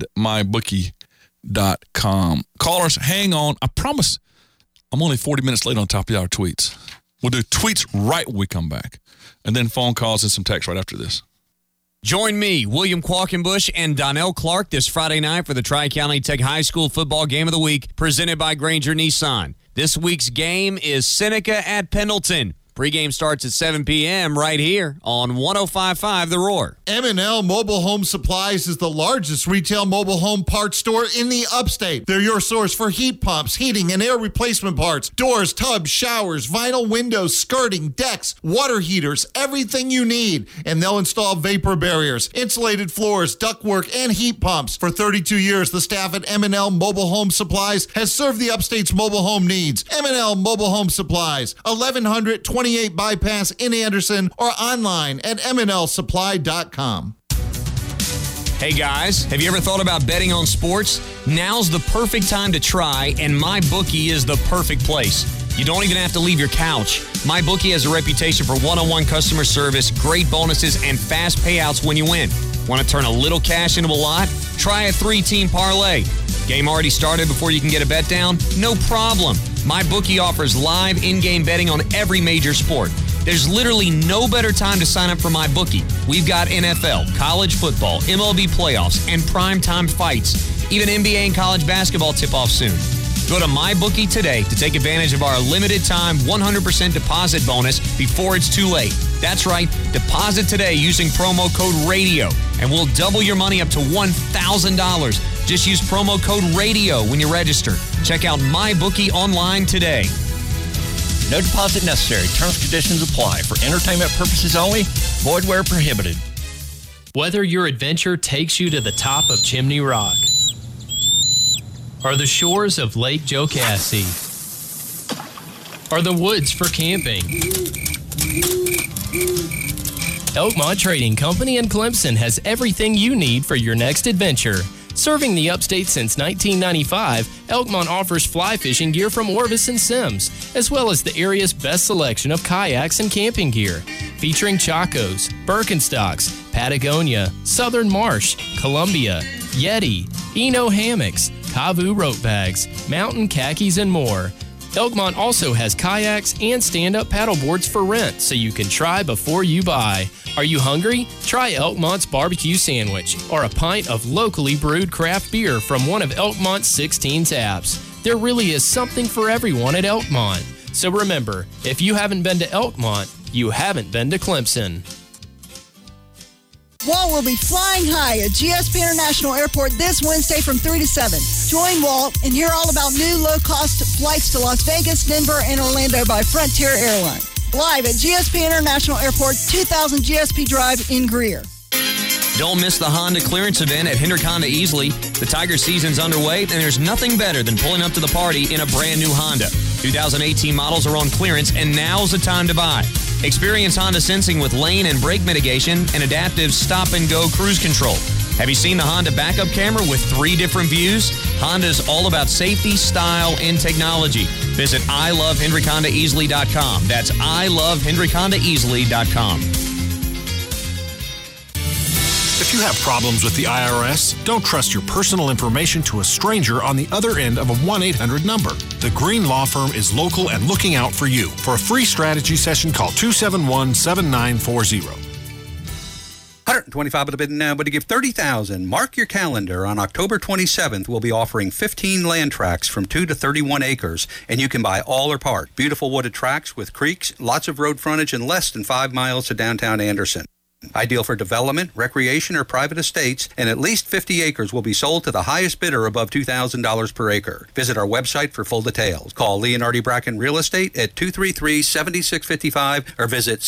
Speaker 4: MyBookie.com. Callers, hang on. I promise I'm only 40 minutes late on top of our tweets. We'll do tweets right when we come back, and then phone calls and some text right after this.
Speaker 20: Join me, William Qualkenbush, and Donnell Clark this Friday night for the Tri-County Tech High School Football Game of the Week, presented by Granger Nissan. This week's game is Seneca at Pendleton. Pre-game starts at 7 p.m. right here on 105.5 The Roar.
Speaker 21: M&L Mobile Home Supplies is the largest retail mobile home parts store in the upstate. They're your source for heat pumps, heating, and air replacement parts, doors, tubs, showers, vinyl windows, skirting, decks, water heaters, everything you need. And they'll install vapor barriers, insulated floors, ductwork, and heat pumps. For 32 years, the staff at M&L Mobile Home Supplies has served the upstate's mobile home needs. M&L Mobile Home Supplies, 1128 Bypass in Anderson, or online at mnlsupply.com.
Speaker 20: Hey guys, have you ever thought about betting on sports? Now's the perfect time to try, and MyBookie is the perfect place. You don't even have to leave your couch. MyBookie has a reputation for one-on-one customer service, great bonuses, and fast payouts when you win. Want to turn a little cash into a lot? Try a 3-team parlay. Game already started before you can get a bet down? No problem. MyBookie offers live in-game betting on every major sport. There's literally no better time to sign up for MyBookie. We've got NFL, college football, MLB playoffs, and primetime fights. Even NBA and college basketball tip-off soon. Go to MyBookie today to take advantage of our limited-time 100% deposit bonus before it's too late. That's right, deposit today using promo code RADIO, and we'll double your money up to $1,000. Just use promo code RADIO when you register. Check out MyBookie online today.
Speaker 22: No deposit necessary. Terms and conditions apply. For entertainment purposes only. Void where prohibited.
Speaker 23: Whether your adventure takes you to the top of Chimney Rock or the shores of Lake Jocassee or the woods for camping, Elkmont Trading Company in Clemson has everything you need for your next adventure. Serving the upstate since 1995, Elkmont offers fly fishing gear from Orvis and Sims, as well as the area's best selection of kayaks and camping gear, featuring Chacos, Birkenstocks, Patagonia, Southern Marsh, Columbia, Yeti, Eno hammocks, Kavu rope bags, mountain khakis, and more. Elkmont also has kayaks and stand-up paddleboards for rent, so you can try before you buy. Are you hungry? Try Elkmont's barbecue sandwich or a pint of locally brewed craft beer from one of Elkmont's 16 taps. There really is something for everyone at Elkmont. So remember, if you haven't been to Elkmont, you haven't been to Clemson.
Speaker 24: Walt will be flying high at GSP International Airport this Wednesday from 3 to 7. Join Walt and hear all about new low-cost flights to Las Vegas, Denver, and Orlando by Frontier Airlines. Live at GSP International Airport, 2000 GSP Drive in Greer.
Speaker 20: Don't miss the Honda clearance event at Hendrick Honda Easley. The Tiger season's underway, and there's nothing better than pulling up to the party in a brand new Honda. 2018 models are on clearance, and now's the time to buy. Experience Honda sensing with lane and brake mitigation and adaptive stop-and-go cruise control. Have you seen the Honda backup camera with 3 different views? Honda is all about safety, style, and technology. Visit ilovehenryhondaeasily.com. That's ilovehenryhondaeasily.com.
Speaker 1: If you have problems with the IRS, don't trust your personal information to a stranger on the other end of a 1-800 number. The Green Law Firm is local and looking out for you. For a free strategy session, call 271-7940.
Speaker 3: 125 at a bid now, but to give $30,000. Mark your calendar. On October 27th, we'll be offering 15 land tracts from 2 to 31 acres, and you can buy all or part. Beautiful wooded tracts with creeks, lots of road frontage, and less than 5 miles to downtown Anderson. Ideal for development, recreation, or private estates, and at least 50 acres will be sold to the highest bidder above $2,000 per acre. Visit our website for full details. Call Leonardi Bracken Real Estate at 233-7655 or visit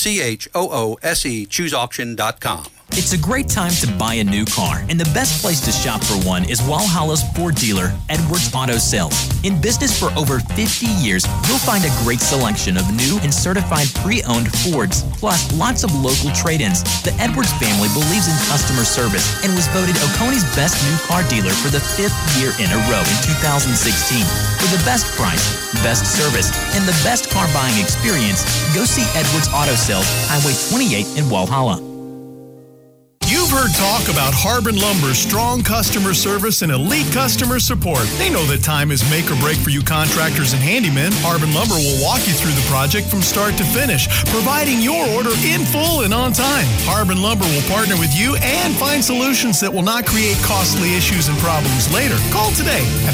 Speaker 3: CHOOSEChooseauction.com.
Speaker 9: It's a great time to buy a new car, and the best place to shop for one is Walhalla's Ford dealer, Edwards Auto Sales. In business for over 50 years, you'll find a great selection of new and certified pre-owned Fords, plus lots of local trade-ins. The Edwards family believes in customer service and was voted Oconee's best new car dealer for the 5th year in a row in 2016. For the best price, best service, and the best car buying experience, go see Edwards Auto Sales, Highway 28 in Walhalla.
Speaker 14: You've heard talk about Harbin Lumber's strong customer service and elite customer support. They know that time is make or break for you contractors and handymen. Harbin Lumber will walk you through the project from start to finish, providing your order in full and on time. Harbin Lumber will partner with you and find solutions that will not create costly issues and problems later. Call today at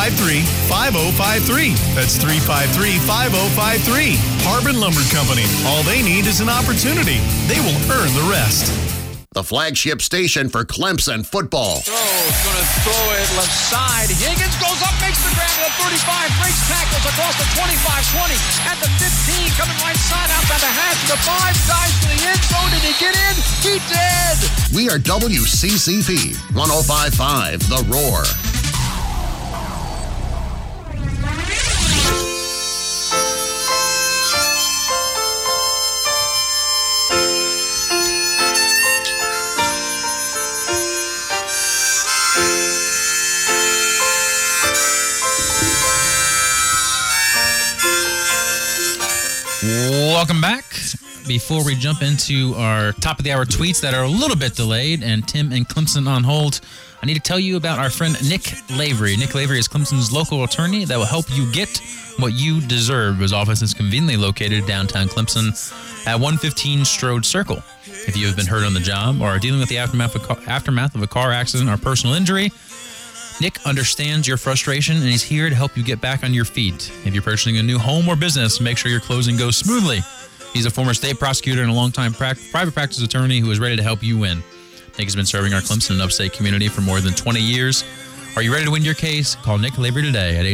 Speaker 14: 353-5053. That's 353-5053. Harbin Lumber Company. All they need is an opportunity. They will earn the rest.
Speaker 17: The flagship station for Clemson football.
Speaker 5: Going to throw it left side. Higgins goes up, makes the grab at the 35, breaks tackles across the 25-20, at the 15, coming right side, outside the hash, the 5, dives to the end zone. Did he get in? He did!
Speaker 17: We are WCCP 105.5 The Roar.
Speaker 6: Welcome back. Before we jump into our top of the hour tweets that are a little bit delayed and Tim and Clemson on hold, I need to tell you about our friend Nick Lavery. Nick Lavery is Clemson's local attorney that will help you get what you deserve. His office is conveniently located downtown Clemson at 115 Strode Circle. If you have been hurt on the job or are dealing with the aftermath of a car accident or personal injury, Nick understands your frustration, and he's here to help you get back on your feet. If you're purchasing a new home or business, make sure your closing goes smoothly. He's a former state prosecutor and a longtime private practice attorney who is ready to help you win. Nick has been serving our Clemson and upstate community for more than 20 years. Are you ready to win your case? Call Nick Lavery today at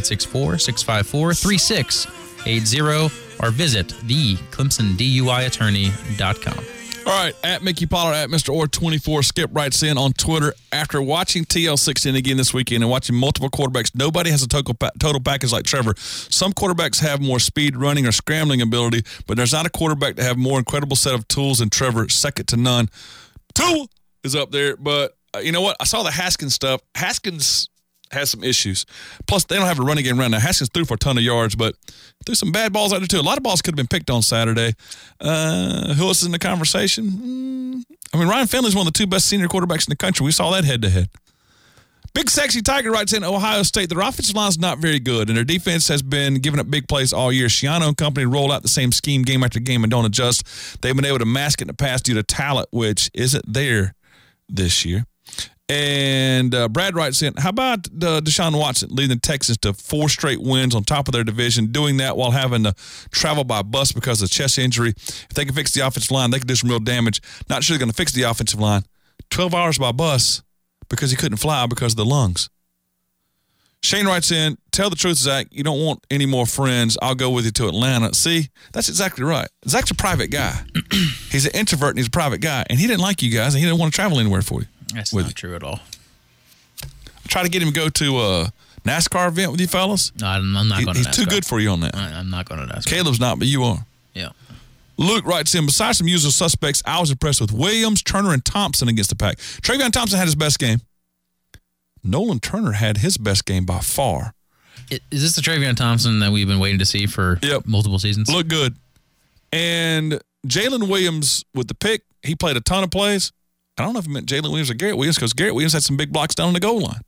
Speaker 6: 864-654-3680 or visit theclemsonduiattorney.com.
Speaker 4: All right, at Mickey Pollard, at Mr. Orr24, Skip writes in on Twitter, after watching TL16 again this weekend and watching multiple quarterbacks, nobody has a total package like Trevor. Some quarterbacks have more speed, running, or scrambling ability, but there's not a quarterback that have more incredible set of tools than Trevor, second to none. Tua is up there, but you know what? I saw the Haskins stuff. Haskins has some issues. Plus, they don't have a running game right now. Haskins threw for a ton of yards, but threw some bad balls out there, too. A lot of balls could have been picked on Saturday. Who else is in the conversation? I mean, Ryan Finley's one of the 2 best senior quarterbacks in the country. We saw that head-to-head. Big Sexy Tiger writes in, Ohio State, their offensive line is not very good, and their defense has been giving up big plays all year. Schiano and company roll out the same scheme game after game and don't adjust. They've been able to mask it in the past due to talent, which isn't there this year. And Brad writes in, how about Deshaun Watson leading the Texans to 4 straight wins on top of their division, doing that while having to travel by bus because of chest injury? If they can fix the offensive line, they can do some real damage. Not sure they're going to fix the offensive line. 12 hours by bus because he couldn't fly because of the lungs. Shane writes in, tell the truth, Zach, you don't want any more friends. I'll go with you to Atlanta. See, that's exactly right. Zach's a private guy. He's an introvert and he's a private guy. And he didn't like you guys and he didn't want to travel anywhere for you.
Speaker 6: That's not true at all.
Speaker 4: I try to get him to go to a NASCAR event with you fellas.
Speaker 6: No, I'm not going to NASCAR.
Speaker 4: He's too good for you on that.
Speaker 6: I'm not going to NASCAR.
Speaker 4: Caleb's not, but you are.
Speaker 6: Yeah.
Speaker 4: Luke writes in, besides some usual suspects, I was impressed with Williams, Turner, and Thompson against the Pack. Travion Thompson had his best game. Nolan Turner had his best game by far.
Speaker 6: Is this the Travion Thompson that we've been waiting to see for multiple seasons?
Speaker 4: Looked good. And Jalen Williams with the pick, he played a ton of plays. I don't know if he meant Jalen Williams or Garrett Williams, because Garrett Williams had some big blocks down on the goal line.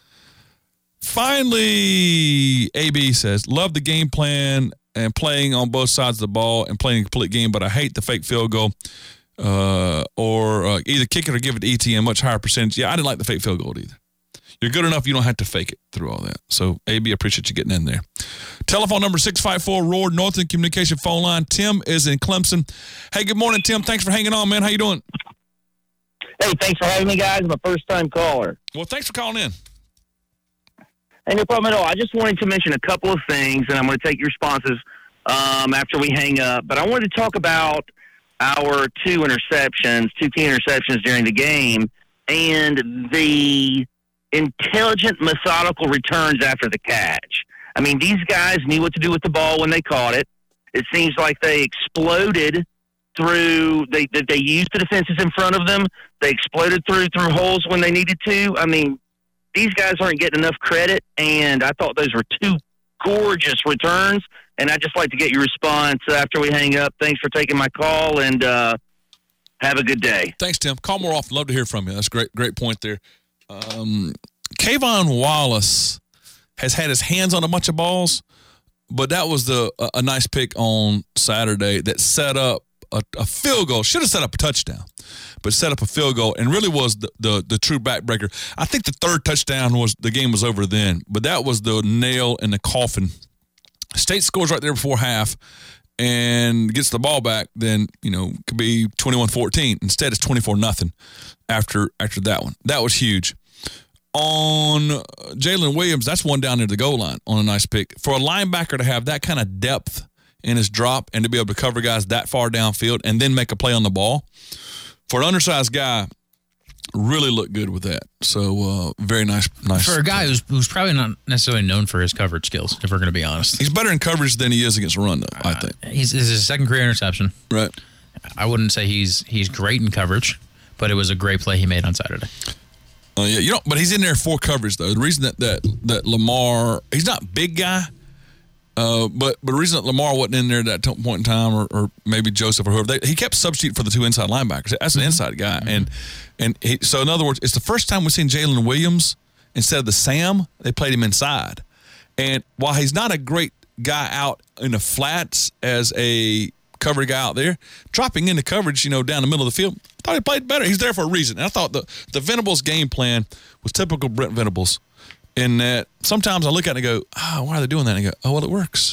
Speaker 4: Finally, AB says, love the game plan and playing on both sides of the ball and playing a complete game, but I hate the fake field goal or either kick it or give it to ETN, much higher percentage. Yeah, I didn't like the fake field goal either. You're good enough, you don't have to fake it through all that. So, AB, I appreciate you getting in there. Telephone number 654-ROAR, Northern Communication phone line. Tim is in Clemson. Hey, good morning, Tim. Thanks for hanging on, man. How you doing?
Speaker 2: Hey, thanks for having me, guys. I'm a first-time caller.
Speaker 4: Well, thanks for calling in.
Speaker 2: Hey, no problem at all. I just wanted to mention a couple of things, and I'm going to take your responses after we hang up. But I wanted to talk about our two key interceptions during the game, and the intelligent, methodical returns after the catch. I mean, these guys knew what to do with the ball when they caught it. It seems like they exploded through. They used the defenses in front of them. They exploded through holes when they needed to. I mean, these guys aren't getting enough credit, and I thought those were two gorgeous returns. And I'd just like to get your response after we hang up. Thanks for taking my call, and have a good day.
Speaker 4: Thanks, Tim. Call more often. Love to hear from you. That's great point there. Kayvon Wallace has had his hands on a bunch of balls, but that was a nice pick on Saturday that set up a field goal. Should have set up a touchdown, but set up a field goal and really was the true backbreaker. I think the third touchdown the game was over then, but that was the nail in the coffin. State scores right there before half and gets the ball back, then, could be 21-14. Instead, it's 24-0 after that one. That was huge. On Jalen Williams, that's one down near the goal line on a nice pick. For a linebacker to have that kind of depth in his drop and to be able to cover guys that far downfield and then make a play on the ball, for an undersized guy, really looked good with that. So, very nice.
Speaker 6: For a guy who's probably not necessarily known for his coverage skills, if we're going to be honest.
Speaker 4: He's better in coverage than he is against run, though, I think.
Speaker 6: This is his second career interception.
Speaker 4: Right.
Speaker 6: I wouldn't say he's great in coverage, but it was a great play he made on Saturday.
Speaker 4: But he's in there for coverage, though. The reason that Lamar, he's not a big guy, but the reason that Lamar wasn't in there at that point in time, or maybe Joseph or whoever, he kept substituting for the two inside linebackers. That's an inside guy. Mm-hmm. So, in other words, it's the first time we've seen Jalen Williams, instead of the Sam, they played him inside. And while he's not a great guy out in the flats as a cover guy out there, dropping into coverage, down the middle of the field, I thought he played better. He's there for a reason. And I thought the Venables game plan was typical Brent Venables in that sometimes I look at it and go, why are they doing that? And I go, well, it works.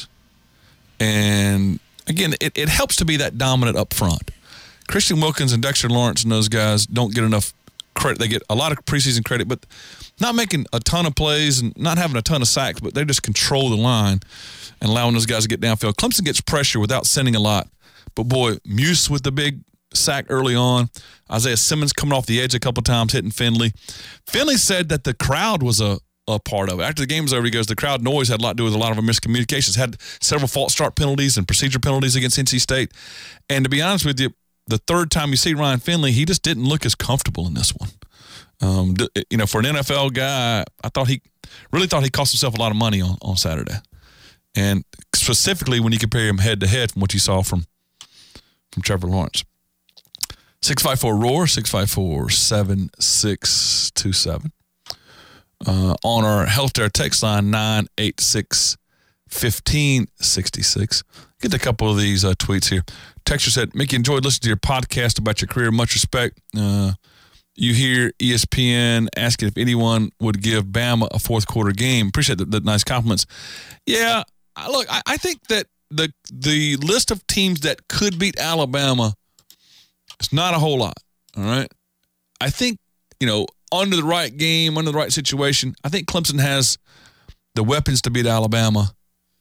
Speaker 4: And, again, it helps to be that dominant up front. Christian Wilkins and Dexter Lawrence and those guys don't get enough credit. They get a lot of preseason credit, but not making a ton of plays and not having a ton of sacks, but they just control the line and allowing those guys to get downfield. Clemson gets pressure without sending a lot. But, boy, Muse with the big sack early on. Isaiah Simmons coming off the edge a couple times, hitting Finley. Finley said that the crowd was a part of it. After the game was over, he goes, the crowd noise had a lot to do with a lot of our miscommunications. Had several false start penalties and procedure penalties against NC State. And to be honest with you, the third time you see Ryan Finley, he just didn't look as comfortable in this one. For an NFL guy, I thought he cost himself a lot of money on Saturday. And specifically when you compare him head-to-head from what you saw from Trevor Lawrence. 654-ROAR, 654-7627. On our Healthcare text line, 986-1566. Get a couple of these tweets here. Texter said, Mickey, enjoyed listening to your podcast about your career. Much respect. You hear ESPN asking if anyone would give Bama a fourth quarter game. Appreciate the nice compliments. Yeah, look, I think that the list of teams that could beat Alabama is not a whole lot, all right? I think, under the right game, under the right situation, I think Clemson has the weapons to beat Alabama.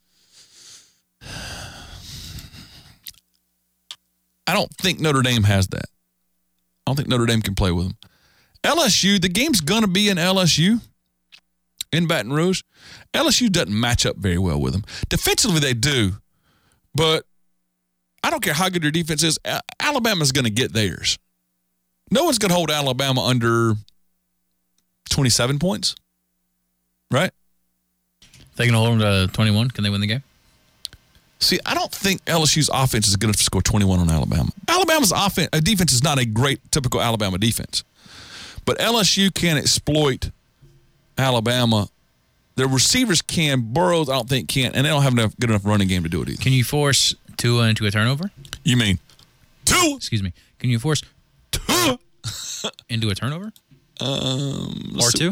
Speaker 4: I don't think Notre Dame has that. I don't think Notre Dame can play with them. LSU, the game's going to be in LSU, in Baton Rouge. LSU doesn't match up very well with them. Defensively, they do. But I don't care how good your defense is. Alabama's going to get theirs. No one's going to hold Alabama under 27 points, right?
Speaker 6: They can hold them to 21. Can they win the game?
Speaker 4: See, I don't think LSU's offense is going to score 21 on Alabama. Alabama's defense is not a great typical Alabama defense. But LSU can exploit Alabama. The receivers can. Burrows, I don't think, can't. And they don't have good enough running game to do it either.
Speaker 6: Can you force Tua into a turnover?
Speaker 4: You mean Tua?
Speaker 6: Excuse me. Can you force Tua into a turnover? Or two?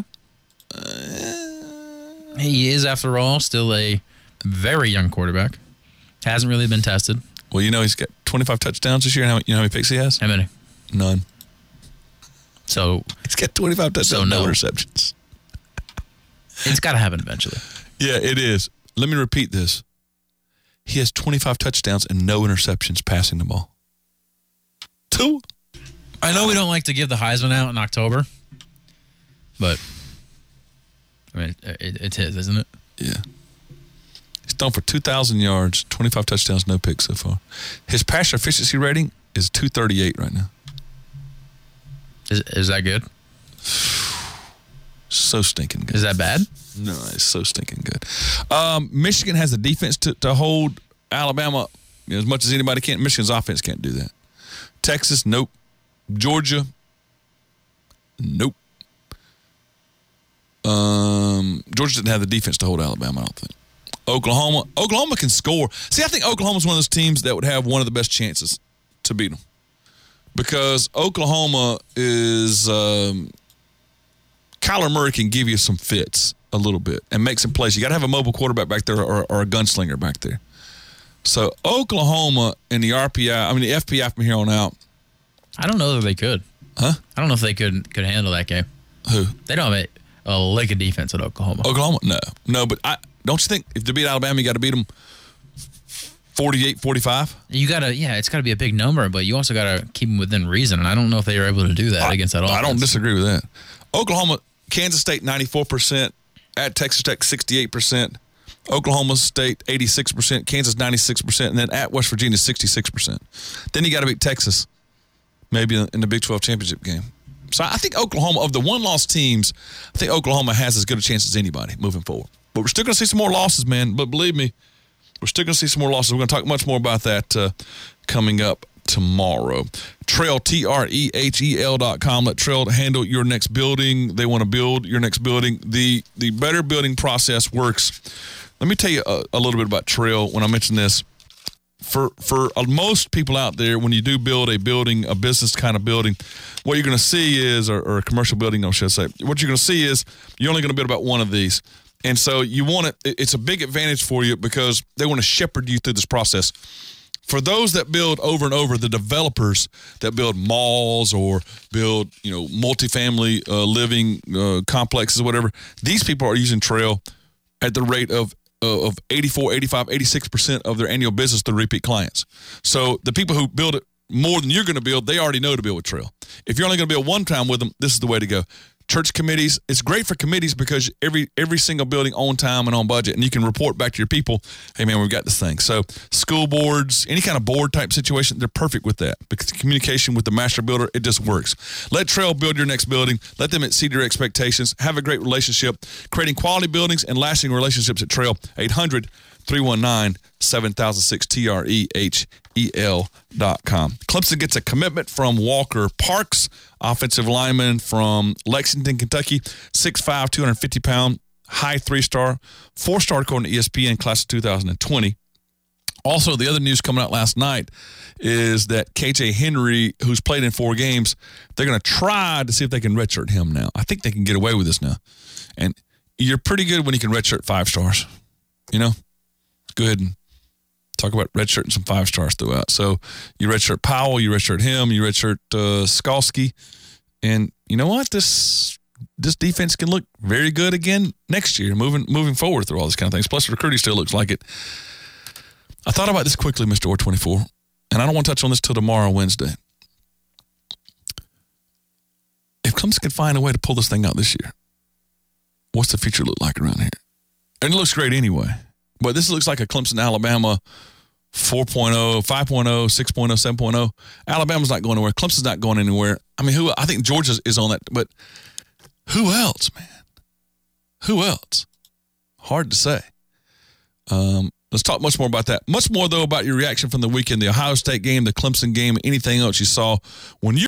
Speaker 6: He is, after all, still a very young quarterback. Hasn't really been tested.
Speaker 4: Well, you know he's got 25 touchdowns this year. You know how many picks he has?
Speaker 6: How many?
Speaker 4: None.
Speaker 6: So
Speaker 4: he's got 25 touchdowns, no interceptions.
Speaker 6: It's got to happen eventually.
Speaker 4: Yeah, it is. Let me repeat this. He has 25 touchdowns and no interceptions passing the ball. Two.
Speaker 6: I know we don't like to give the Heisman out in October, but I mean, it's his, isn't it?
Speaker 4: Yeah. He's thrown for 2,000 yards, 25 touchdowns, no picks so far. His passer efficiency rating is 238 right now.
Speaker 6: Is that good?
Speaker 4: So stinking good.
Speaker 6: Is that bad?
Speaker 4: No, it's so stinking good. Michigan has the defense to hold Alabama as much as anybody can. Michigan's offense can't do that. Texas, nope. Georgia, nope. Georgia didn't have the defense to hold Alabama, I don't think. Oklahoma can score. See, I think Oklahoma's one of those teams that would have one of the best chances to beat them. Because Oklahoma is Kyler Murray can give you some fits a little bit and make some plays. You got to have a mobile quarterback back there or a gunslinger back there. So Oklahoma and the FPI from here on out. I
Speaker 6: don't know that they could.
Speaker 4: Huh?
Speaker 6: I don't know if they could handle that game.
Speaker 4: Who?
Speaker 6: They don't have a lick of defense at Oklahoma.
Speaker 4: Oklahoma? No. But don't you think if to beat Alabama, you got to beat them 48-45?
Speaker 6: You got to, it's got to be a big number, but you also got to keep them within reason. And I don't know if they are able to do that against that offense.
Speaker 4: I don't disagree with that. Oklahoma, Kansas State 94%, at Texas Tech 68%, Oklahoma State 86%, Kansas 96%, and then at West Virginia 66%. Then you got to beat Texas, maybe in the Big 12 championship game. So I think Oklahoma, of the one-loss teams, I think Oklahoma has as good a chance as anybody moving forward. But we're still going to see some more losses, man. But believe me, we're still going to see some more losses. We're going to talk much more about that coming up tomorrow. Trail, TREHEL.com. Let Trail handle your next building. They want to build your next building. The better building process works. Let me tell you a little bit about Trail when I mention this. For most people out there, when you do build a building, a business kind of building, what you're going to see is, or a commercial building, I should say, what you're going to see is you're only going to build about one of these. And so you want it's a big advantage for you because they want to shepherd you through this process. For those that build over and over, the developers that build malls or build, multifamily living complexes, whatever, these people are using Trail at the rate of 84, 85, 86% of their annual business through repeat clients. So the people who build it more than you're going to build, they already know to build with Trail. If you're only going to build one time with them, this is the way to go. Church committees, it's great for committees because every single building on time and on budget, and you can report back to your people, hey, man, we've got this thing. So school boards, any kind of board type situation, they're perfect with that because the communication with the master builder, it just works. Let Trail build your next building. Let them exceed your expectations. Have a great relationship. Creating quality buildings and lasting relationships at Trail. 800-319-7006, TREHEL.com. Clemson gets a commitment from Walker Parks, offensive lineman from Lexington, Kentucky, 6'5", 250-pound, high 3-star, 4-star according to ESPN, class of 2020. Also, the other news coming out last night is that KJ Henry, who's played in 4 games, they're going to try to see if they can redshirt him now. I think they can get away with this now. And you're pretty good when you can redshirt 5 stars. Go ahead and talk about redshirting some 5 stars throughout. So you redshirt Powell, you redshirt him, you redshirt Skalski. And you know what? This defense can look very good again next year, moving forward through all these kind of things. Plus, recruiting still looks like it. I thought about this quickly, Mr. Orr24, and I don't want to touch on this till tomorrow, Wednesday. If Clemson can find a way to pull this thing out this year, what's the future look like around here? And it looks great anyway. But this looks like a Clemson-Alabama 4.0, 5.0, 6.0, 7.0. Alabama's not going anywhere. Clemson's not going anywhere. I mean, I think Georgia is on that, but who else, man? Who else? Hard to say. Let's talk much more about that. Much more, though, about your reaction from the weekend, the Ohio State game, the Clemson game, anything else you saw when you